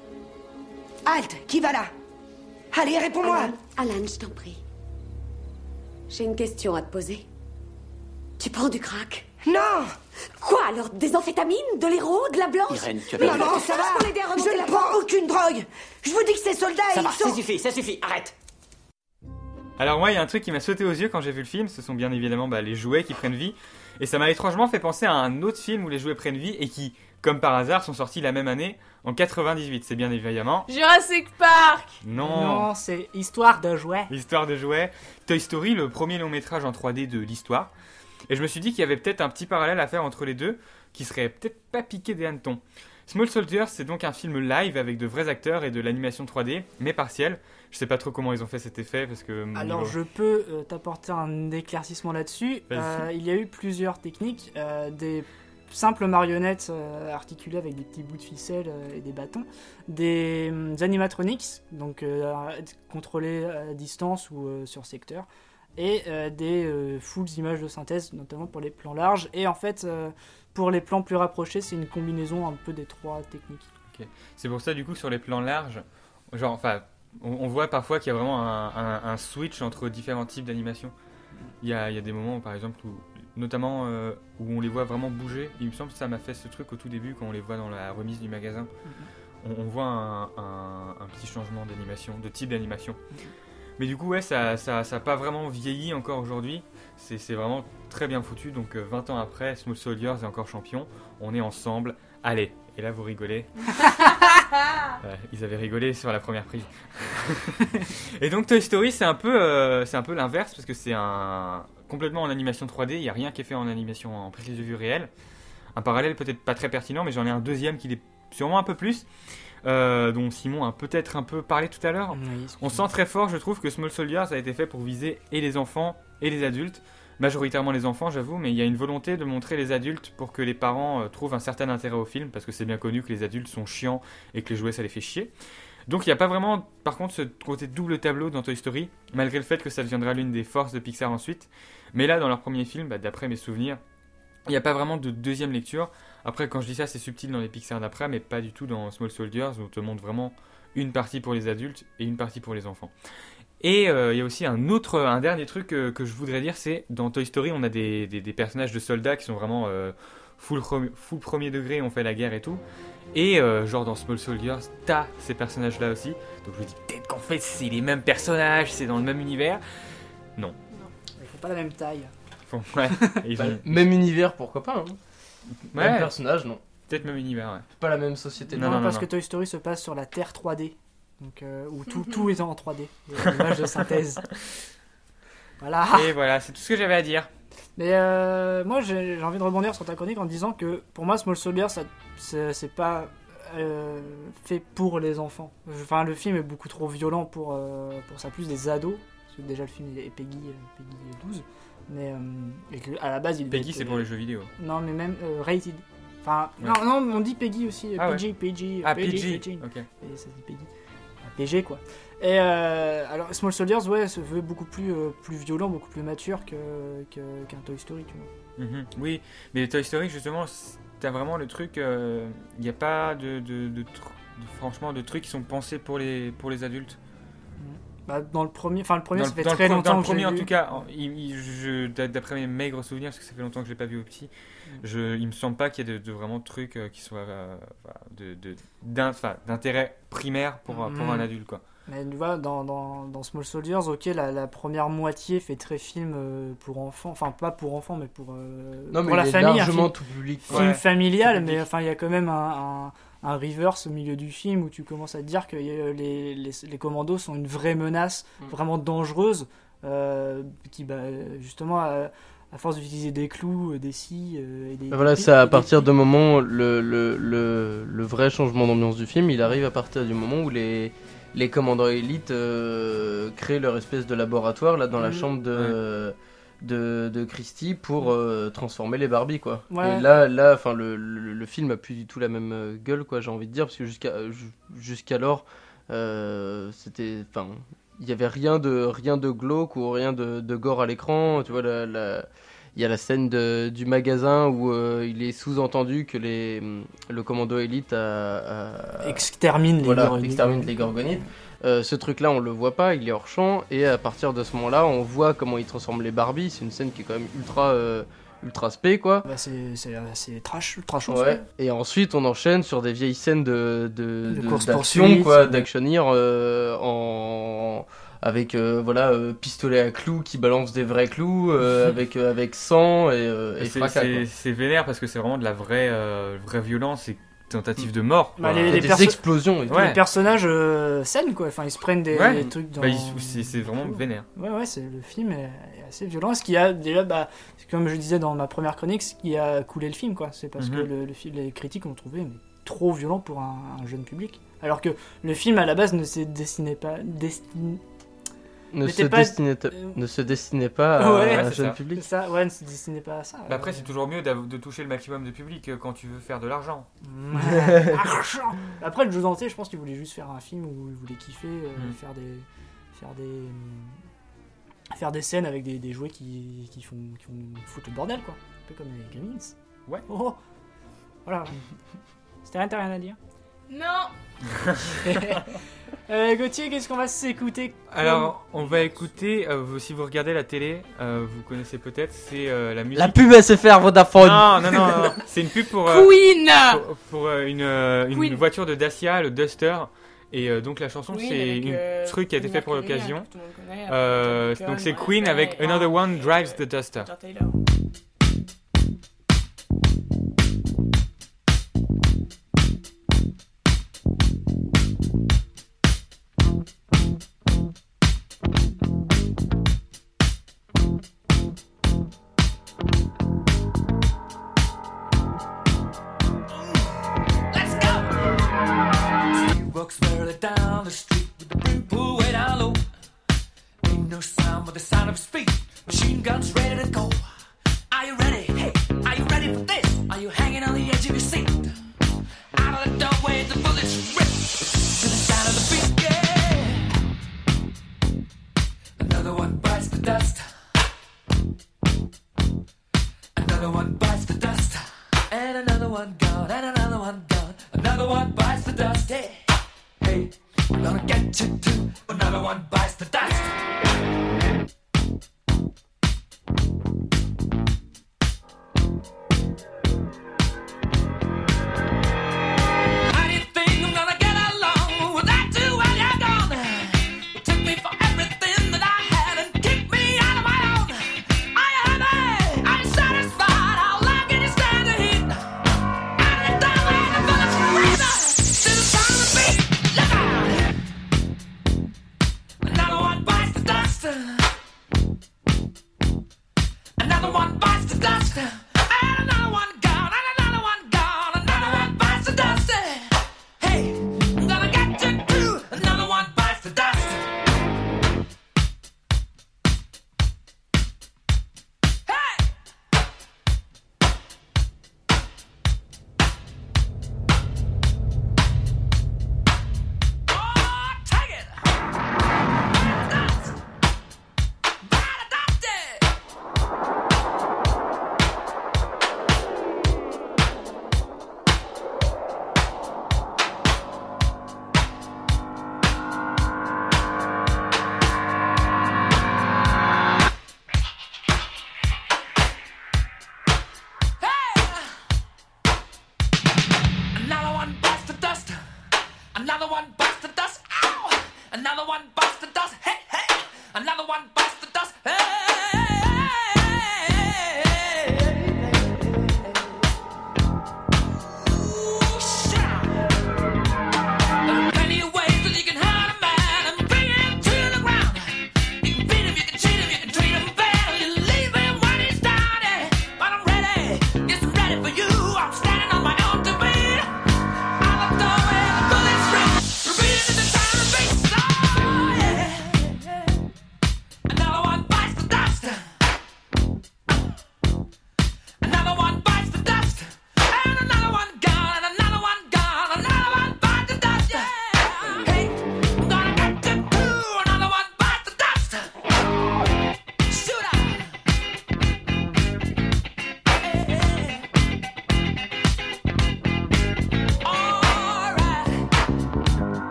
Halt, qui va là? Allez, réponds-moi. Alan, je t'en prie. J'ai une question à te poser. Tu prends du crack? Non. Quoi alors? Des amphétamines? De l'héros? De la blanche? Irène, tu as Non, pas- non, ça va. pour l'aider à remonter Je la ne prends aucune drogue. Je vous dis que ces soldats, Ça ils va, sont... ça suffit, arrête. Alors moi, il y a un truc qui m'a sauté aux yeux quand j'ai vu le film, ce sont bien évidemment les jouets qui prennent vie. Et ça m'a étrangement fait penser à un autre film où les jouets prennent vie et qui, comme par hasard, sont sortis la même année, en 98. C'est bien évidemment... Jurassic Park. Non, c'est Histoire de jouets. L'histoire de jouets. Toy Story, le premier long métrage en 3D de l'histoire. Et je me suis dit qu'il y avait peut-être un petit parallèle à faire entre les deux, qui serait peut-être pas piqué des hannetons. Small Soldiers, c'est donc un film live avec de vrais acteurs et de l'animation 3D, mais partielle. Je sais pas trop comment ils ont fait cet effet parce que... Alors je peux t'apporter un éclaircissement là-dessus. Vas-y. Il y a eu plusieurs techniques, des simples marionnettes articulées avec des petits bouts de ficelle et des bâtons, des animatronics, donc contrôlés à distance ou sur secteur, et des full images de synthèse, notamment pour les plans larges. Et en fait, pour les plans plus rapprochés, c'est une combinaison un peu des trois techniques. Ok. C'est pour ça du coup sur les plans larges, genre enfin... On voit parfois qu'il y a vraiment un switch entre différents types d'animation. Il y a des moments, par exemple, notamment où on les voit vraiment bouger. Il me semble que ça m'a fait ce truc au tout début, quand on les voit dans la remise du magasin. On voit un petit changement d'animation, de type d'animation. Mais du coup, ouais, ça a pas vraiment vieilli encore aujourd'hui. C'est vraiment très bien foutu. Donc 20 ans après, Small Soldiers est encore champion. On est ensemble. Allez, et là vous rigolez. Ils avaient rigolé sur la première prise. Et donc Toy Story, c'est un peu l'inverse parce que c'est complètement en animation 3D. Il n'y a rien qui est fait en animation en prise de vue réelle. Un parallèle peut-être pas très pertinent, mais j'en ai un deuxième qui l'est sûrement un peu plus. Dont Simon a peut-être un peu parlé tout à l'heure. Oui, on sent très fort, je trouve, que Small Soldiers a été fait pour viser et les enfants et les adultes. Majoritairement les enfants, j'avoue, mais il y a une volonté de montrer les adultes pour que les parents trouvent un certain intérêt au film, parce que c'est bien connu que les adultes sont chiants et que les jouets ça les fait chier. Donc il n'y a pas vraiment, par contre, ce côté double tableau dans Toy Story, malgré le fait que ça deviendra l'une des forces de Pixar ensuite. Mais là, dans leur premier film, d'après mes souvenirs, il n'y a pas vraiment de deuxième lecture. Après, quand je dis ça, c'est subtil dans les Pixar d'après, mais pas du tout dans Small Soldiers, où on te montre vraiment une partie pour les adultes et une partie pour les enfants. Et il y a aussi un dernier truc que je voudrais dire, c'est dans Toy Story, on a des personnages de soldats qui sont vraiment full premier degré, on fait la guerre et tout. Et genre dans Small Soldiers, t'as ces personnages-là aussi. Donc je me dis peut-être qu'en fait c'est les mêmes personnages, c'est dans le même univers. Non. Ils font pas la même taille. Ouais. Ils ont... Même univers, pourquoi pas, hein. Ouais. Même personnage, non. Peut-être même univers, ouais. Pas la même société. Non, parce que Toy Story se passe sur la Terre 3D. Donc, où tout est en 3D. L'image de synthèse. Voilà. Et voilà, c'est tout ce que j'avais à dire. Mais moi, j'ai envie de rebondir sur ta chronique en disant que pour moi, Small Soldiers, c'est pas fait pour les enfants. Enfin, le film est beaucoup trop violent pour ça, plus des ados. Parce que déjà, le film est Peggy 12. Mais et que, à la base, il Peggy, c'est pour les jeux vidéo. Non, mais même rated. Enfin, ouais. non, on dit Peggy aussi. Ah PG, ouais. PG. Ah, PG. PG. Ok. Et ça dit Peggy. PG, quoi. Et alors, Small Soldiers, ouais, se veut beaucoup plus violent, beaucoup plus mature qu'un Toy Story, tu vois. Mm-hmm. Oui, mais Toy Story, justement, t'as vraiment le truc. Il n'y a pas franchement de trucs qui sont pensés pour les adultes. Bah, dans le premier, ça fait dans très longtemps dans le que je l'ai premier, en vu. tout cas, d'après mes maigres souvenirs, parce que ça fait longtemps que je l'ai pas vu au petit, il me semble pas qu'il y ait de vraiment trucs qui soient d'intérêt primaire pour un adulte, quoi. Mais tu vois, dans Small Soldiers, ok, la première moitié fait très film pour enfants, enfin pas pour enfants, mais pour la famille, largement tout public. Film familial, mais enfin il y a quand même un reverse au milieu du film où tu commences à te dire que les commandos sont une vraie menace, vraiment dangereuse, qui justement à force d'utiliser des clous, des scies et des... Voilà, des- c'est à des- partir du moment le vrai changement d'ambiance du film, il arrive à partir du moment où les commandants élites créent leur espèce de laboratoire là dans la chambre de Christie pour transformer les Barbie quoi. Ouais. Et là enfin le film a plus du tout la même gueule quoi, j'ai envie de dire, parce que jusqu'alors c'était, enfin, il y avait rien de glauque ou rien de gore à l'écran, tu vois. Il y a la scène du magasin où il est sous-entendu que le commando élite extermine les gorgonites. Ce truc-là, on le voit pas, il est hors champ, et à partir de ce moment-là, on voit comment il transforme les Barbie. C'est une scène qui est quand même ultra spé, quoi. Bah, c'est trash Ouais. Et ensuite, on enchaîne sur des vieilles scènes d'action, course-poursuite, quoi, d'actionnir avec pistolet à clous qui balance des vrais clous avec sang et fracas, quoi. C'est vénère parce que c'est vraiment de la vraie violence et tentative de mort. Bah, des explosions et tout. Les personnages saignent quoi, enfin ils se prennent des trucs dans... Bah, c'est vraiment vénère. Ouais, le film est assez violent. Ce qui a déjà, comme je disais dans ma première chronique, ce qui a coulé le film quoi, c'est parce que les critiques ont trouvé trop violent pour un jeune public. Alors que le film à la base ne se destinait pas ne se destinait pas à un jeune public. C'est ça, ne se destinait pas à ça. Après, c'est toujours mieux de toucher le maximum de public quand tu veux faire de l'argent. Après, le jeu d'entier, je pense qu'il voulait juste faire un film où il voulait kiffer, faire des scènes avec des jouets qui foutent le bordel, quoi. Un peu comme les Gremlins. Ouais. Oh. Voilà. T'as rien à dire? Non. Gauthier, qu'est-ce qu'on va s'écouter? Alors, on va écouter, si vous regardez la télé, vous connaissez peut-être, c'est la musique... La pub SFR Vodafone. Non, c'est une pub pour... Queen. Pour une voiture de Dacia, le Duster. Et donc la chanson, c'est un truc qui a été fait pour l'occasion. Donc c'est Queen avec Another One Drives the Duster. Walks barely down the street with the brim pulled way down low. Ain't no sound but the sound of his feet. Machine guns ready to go. Are you ready? Hey, are you ready for this? Are you hanging on the edge of your seat? Out of the doorway, the bullets rip to the sound of the beat. Yeah. Another one bites the dust. Another one bites the dust. And another one gone. And another one gone. Another one bites the dust. Yeah. Hey, we're gonna get you too. Another one bites the dust. How do you think I'm gonna get along without you while you're gone? You took me for everything that I had and kicked me out of my own. Are you happy? Are you satisfied? How long can you stand the heat? Out of the doorway, the bullets rip to the sound of the beat. Look out! Another one bites the dust. Another one bites the dust. And another one gone. And another one gone. Another one bites the dust. Hey, I'm gonna get you too. Another one bites the dust. Hey! Oh, take it! Dust! Bite the dust! Another one bites the dust. Another one bites the dust. Ow! Another one bites the dust. Hey, hey! Another one bites the dust. Ooh, shit. There are plenty of ways that you can hurt a man and bring him to the ground. You can beat him, you can cheat him, you can treat him bad, or you leave him when he's down.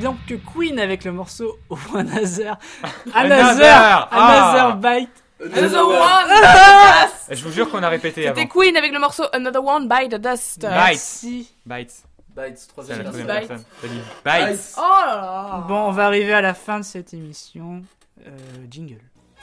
donc Queen avec le morceau Another Ah. Bite. Another one Ah. Je vous jure qu'on a répété avant. C'était Queen avec le morceau Another One by the Dust. Merci. Bites. Bites, C'est troisième la personne. troisième personne. T'as dit Bites. Oh là là. Bon, on va arriver à la fin de cette émission. Jingle.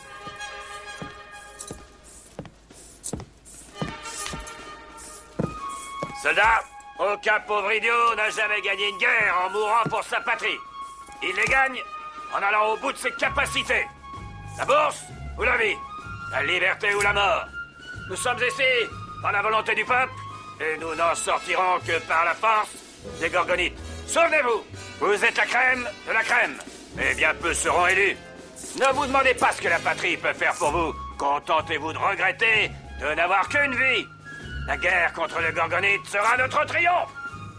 Soldats, aucun pauvre idiot n'a jamais gagné une guerre en mourant pour sa patrie. Il les gagne en allant au bout de ses capacités. La bourse ou la vie, la liberté ou la mort. Nous sommes ici par la volonté du peuple et nous n'en sortirons que par la force des Gorgonites. Souvenez-vous, vous êtes la crème de la crème, mais bien peu seront élus. Ne vous demandez pas ce que la patrie peut faire pour vous. Contentez-vous de regretter de n'avoir qu'une vie. La guerre contre les Gorgonites sera notre triomphe.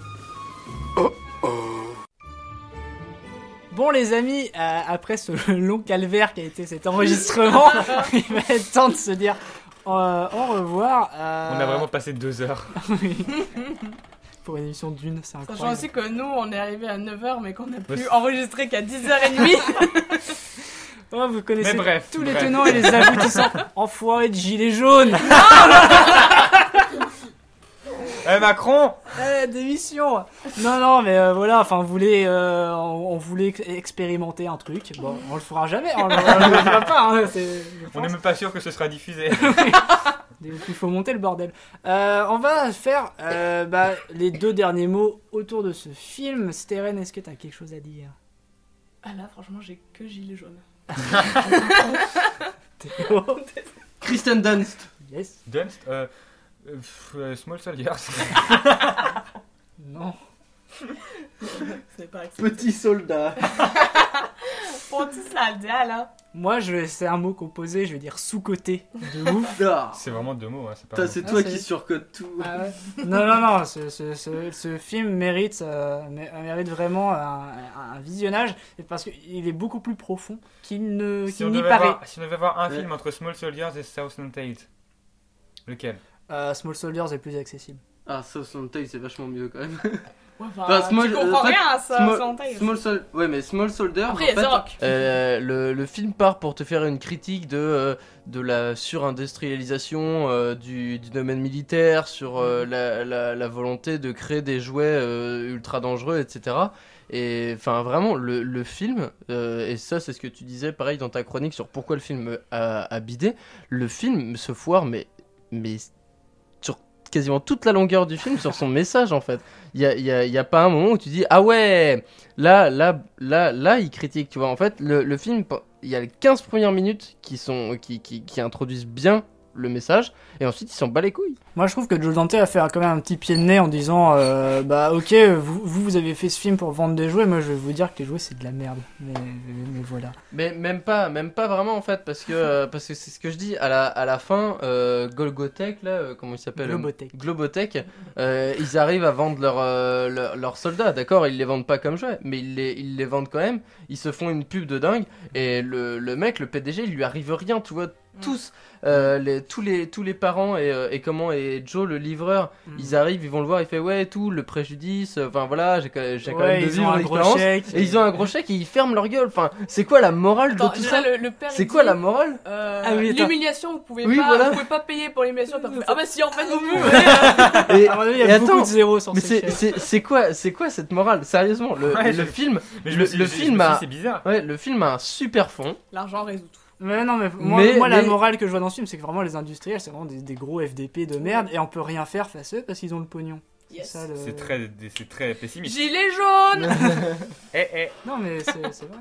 Bon les amis, après ce long calvaire qui a été cet enregistrement, il va être temps de se dire au revoir. On a vraiment passé 2 heures. Oui. Pour une émission d'une, c'est Sachant incroyable. aussi que nous, on est arrivé à 9h, mais qu'on a pu enregistrer qu'à 10h30. Oh, vous connaissez Mais bref, tous les bref. tenants et les aboutissants. Enfoiré de gilets jaunes. Macron. Démission. Non, mais voilà, enfin, on voulait expérimenter un truc. Bon, on le fera jamais, on le fera pas. Hein, On n'est même pas sûr que ce sera diffusé. Il faut monter le bordel. On va faire les 2 derniers mots autour de ce film. Steren, est-ce que t'as quelque chose à dire? Ah là, franchement, j'ai que gilet jaune. Théo. Kristen Dunst. Yes. Dunst. Small Soldiers. Non. C'est pas accepté. Petit soldat. Petit soldat, là. Moi, c'est un mot composé, je vais dire sous-côté. De ouf. Ah. C'est vraiment 2 mots. Hein, c'est pas Putain, un c'est mot. toi c'est- qui surcode tout. Ah ouais. Non, ce film mérite vraiment un visionnage, parce qu'il est beaucoup plus profond qu'il Si on n'y devait paraît. si on devait voir un Ouais. film entre Small Soldiers et Southland Tales, lequel? Small Soldiers est plus accessible. Ah, Southland Tales, c'est vachement mieux quand même. Ouais, Enfin, tu comprends en fait, rien à ça, Ouais, mais Small Soldier. Après, en il y a fait, The Rock. le film part pour te faire une critique de la surindustrialisation du domaine militaire, sur la volonté de créer des jouets ultra dangereux, etc. Et enfin, vraiment, le film, et ça, c'est ce que tu disais pareil dans ta chronique sur pourquoi le film a bidé, le film se foire, mais sur quasiment toute la longueur du film sur son message en fait. Il y a pas un moment où tu dis ah ouais, là il critique, tu vois. En fait, le film, il y a les 15 premières minutes qui introduisent bien le message et ensuite il s'en bat les couilles. Moi, je trouve que Joe Dante a fait quand même un petit pied de nez en disant ok, vous avez fait ce film pour vendre des jouets, moi je vais vous dire que les jouets c'est de la merde. Mais voilà. Mais même pas vraiment en fait, parce que c'est ce que je dis à la fin. Golgotech là, comment il s'appelle, Globotech, ils arrivent à vendre leurs soldats, d'accord, ils les vendent pas comme jouets, mais ils les vendent quand même. Ils se font une pub de dingue et le mec, le PDG, il lui arrive rien, tu vois. Tous les parents et Joe le livreur, ils arrivent, ils vont le voir, il fait ouais tout le préjudice, enfin voilà, j'ai quand même de vivre l'expérience, et ils ont un gros chèque et ils ferment leur gueule. Enfin, c'est quoi la morale de tout ça? Le père, c'est il quoi dit, la morale? L'humiliation, vous pouvez Oui, pas, voilà. vous pouvez pas payer pour l'humiliation. Ah bah si, en fait, vous pouvez. Et, À mon avis, il y a beaucoup de zéros sur mais ces chèques. c'est quoi cette morale? Sérieusement, le film, mais je me suis dit, c'est bizarre. Ouais, le film a un super fond. L'argent résout tout. Mais non, mais moi la morale que je vois dans ce film, c'est que vraiment les industriels, c'est vraiment des gros FDP de merde, et on peut rien faire face à eux parce qu'ils ont le pognon. Yes. Ça, C'est très pessimiste. Gilet jaune. Non, mais c'est vrai.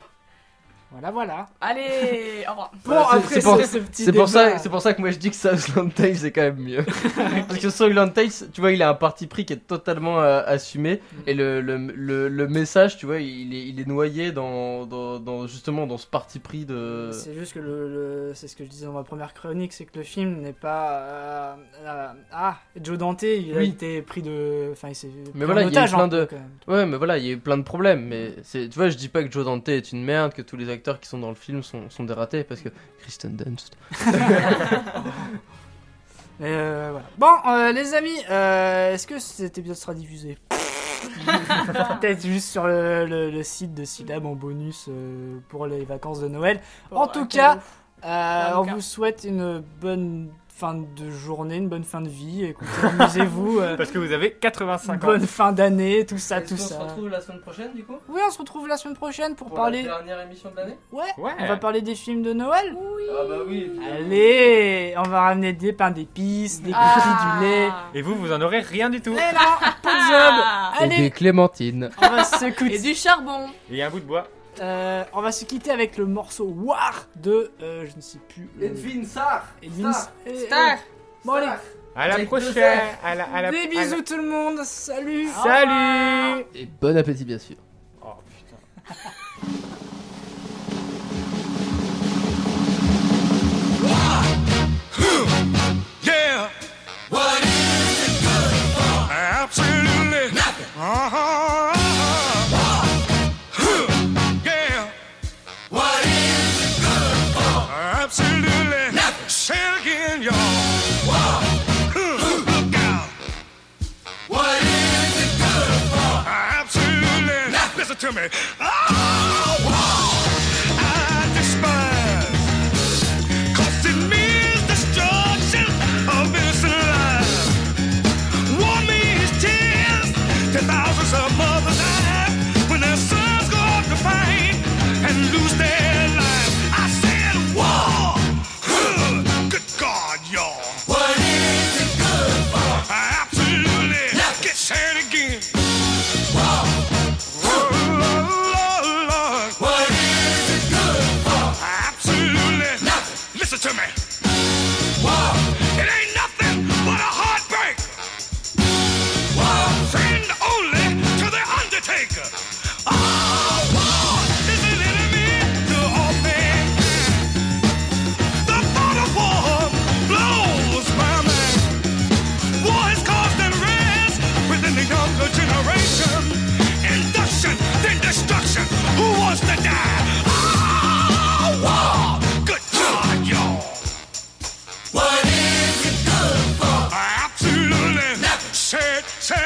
Voilà. Allez, au revoir. Bon, après ce petit débat... C'est pour ça que moi je dis que Southland Tales c'est quand même mieux. Parce que Southland Tales, tu vois, il a un parti pris qui est totalement assumé, et le message, tu vois, il est noyé justement dans ce parti pris de... C'est juste que c'est ce que je disais dans ma première chronique, c'est que le film n'est pas... Joe Dante, il a été pris de... Enfin, il s'est Mais pris voilà, en il y a eu otage, plein un de... peu, quand même. Ouais, mais voilà, il y a eu plein de problèmes, mais tu vois, je dis pas que Joe Dante est une merde, que tous les acteurs qui sont dans le film sont des ratés, parce que Kristen Dunst. Voilà. Bon, les amis, est-ce que cet épisode sera diffusé? Peut-être juste sur le site de Syllab en bonus pour les vacances de Noël. En tout cas, on vous souhaite une bonne fin de journée, une bonne fin de vie. Écoutez, amusez-vous. Parce que vous avez 85 ans. Bonne fin d'année, tout ça, Est-ce tout qu'on ça. se retrouve la semaine prochaine du coup? Oui, on se retrouve la semaine prochaine pour Pour parler. la dernière émission de l'année? Ouais. Ouais. On va parler des films de Noël. Ah bah oui. Allez, on va ramener des pains d'épices, des cookies, du lait. Et vous en aurez rien du tout. Mais non, pas de job. Et des Allez, clémentines. on va se quitter. Et du charbon. Et un bout de bois. On va se quitter avec le morceau War de je ne sais plus. Edwin Sarr. Edwin Star. Bon allez, À la Avec prochaine. deux R. des bisous tout le monde. Salut. Salut. Et bon appétit, bien sûr. Oh putain. Yeah. What is it good for? Absolutely nothing. Yeah. What is it good for? Absolutely nothing. Say it again, y'all. Look out. What is it good for? Absolutely nothing. Listen to me. Oh, I despise. 'Cause it means destruction of innocent lives. War means tears to thousands of mothers die when their sons go off to fight and lose their lives. I said war. Good God, y'all. What is it good for? Absolutely. Get said again. War. Oh, Lord. What is it good for? Absolutely nothing. Listen to me. War. It ain't nothing but a heartbreak. War. Friend only to the undertaker. Oh, war is an enemy to all mankind. The thought of war blows my mind. War has caused unrest within the younger generation. Induction, then destruction. Who wants to die? Oh, war. Good God, y'all. What is it good for? Absolutely nothing. Said.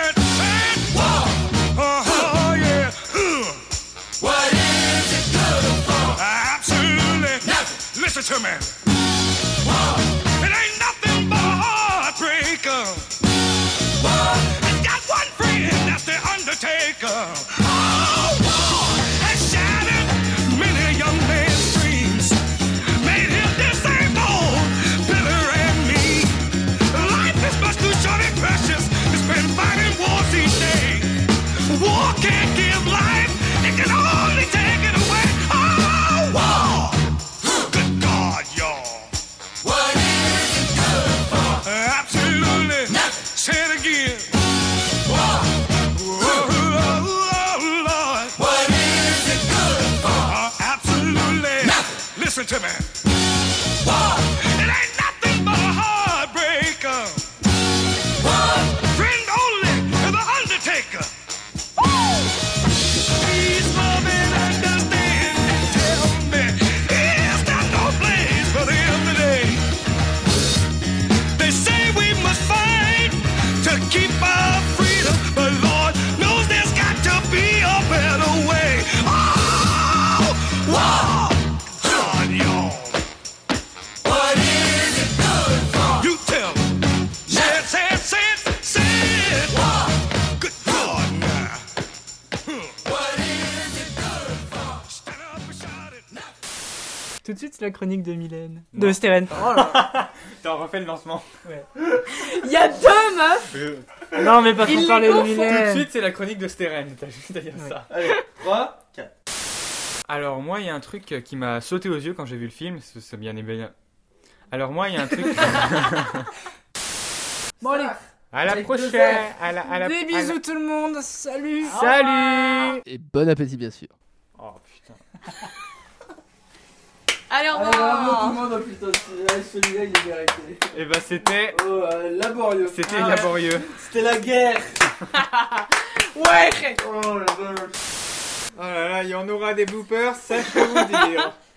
War. Oh, yeah. What is it good for? Absolutely nothing. Listen to me. War. It ain't nothing but a heartbreaker. War. It's got one friend, that's the undertaker. Oh, war has shattered many young men's dreams. Made him disabled, bitter and mean. Life is much too short and precious to spend fighting wars each day. War can't give life, it can only take it away. Oh, war! Good God, y'all. What is it good for? Absolutely nothing. Say it again. War. Oh, Lord. What is it good for? Absolutely nothing. Listen to me. War. It ain't nothing but a heartbreaker. War. Friend only to the undertaker. Woo! Please love and understand and tell me, is there no place for them today? They say we must fight to keep our freedom, but Lord knows there's got to be a better way. Oh, wow, God, y'all. What is it good for? You tell me. Say it. Wow. Good God, now. What is it good for? Stand up and shout it. Tout de suite, c'est la chronique de Mylène. De Steven. T'as refait le lancement. Il y a deux meufs. Non, mais pas Il trop parler les de confond. Tout de Mylène. suite, c'est la chronique de Steren. T'as juste à dire ça. Allez, 3, 4. Alors moi, il y a un truc qui m'a sauté aux yeux quand j'ai vu le film. C'est bien et bien. Alors moi, il y a un truc. Bon allez, À la Avec prochaine. deux R. des bisous tout le monde. Salut. Salut. Et bon appétit, bien sûr. Oh putain. Allez, au Allez, bravo tout le revoir. monde, oh putain, celui-là il est mérité. Et ben c'était. Oh, laborieux. C'était laborieux. C'était la guerre. Ouais. Oh la vache. Oh là là, il y en aura des bloopers, sachez-vous dire.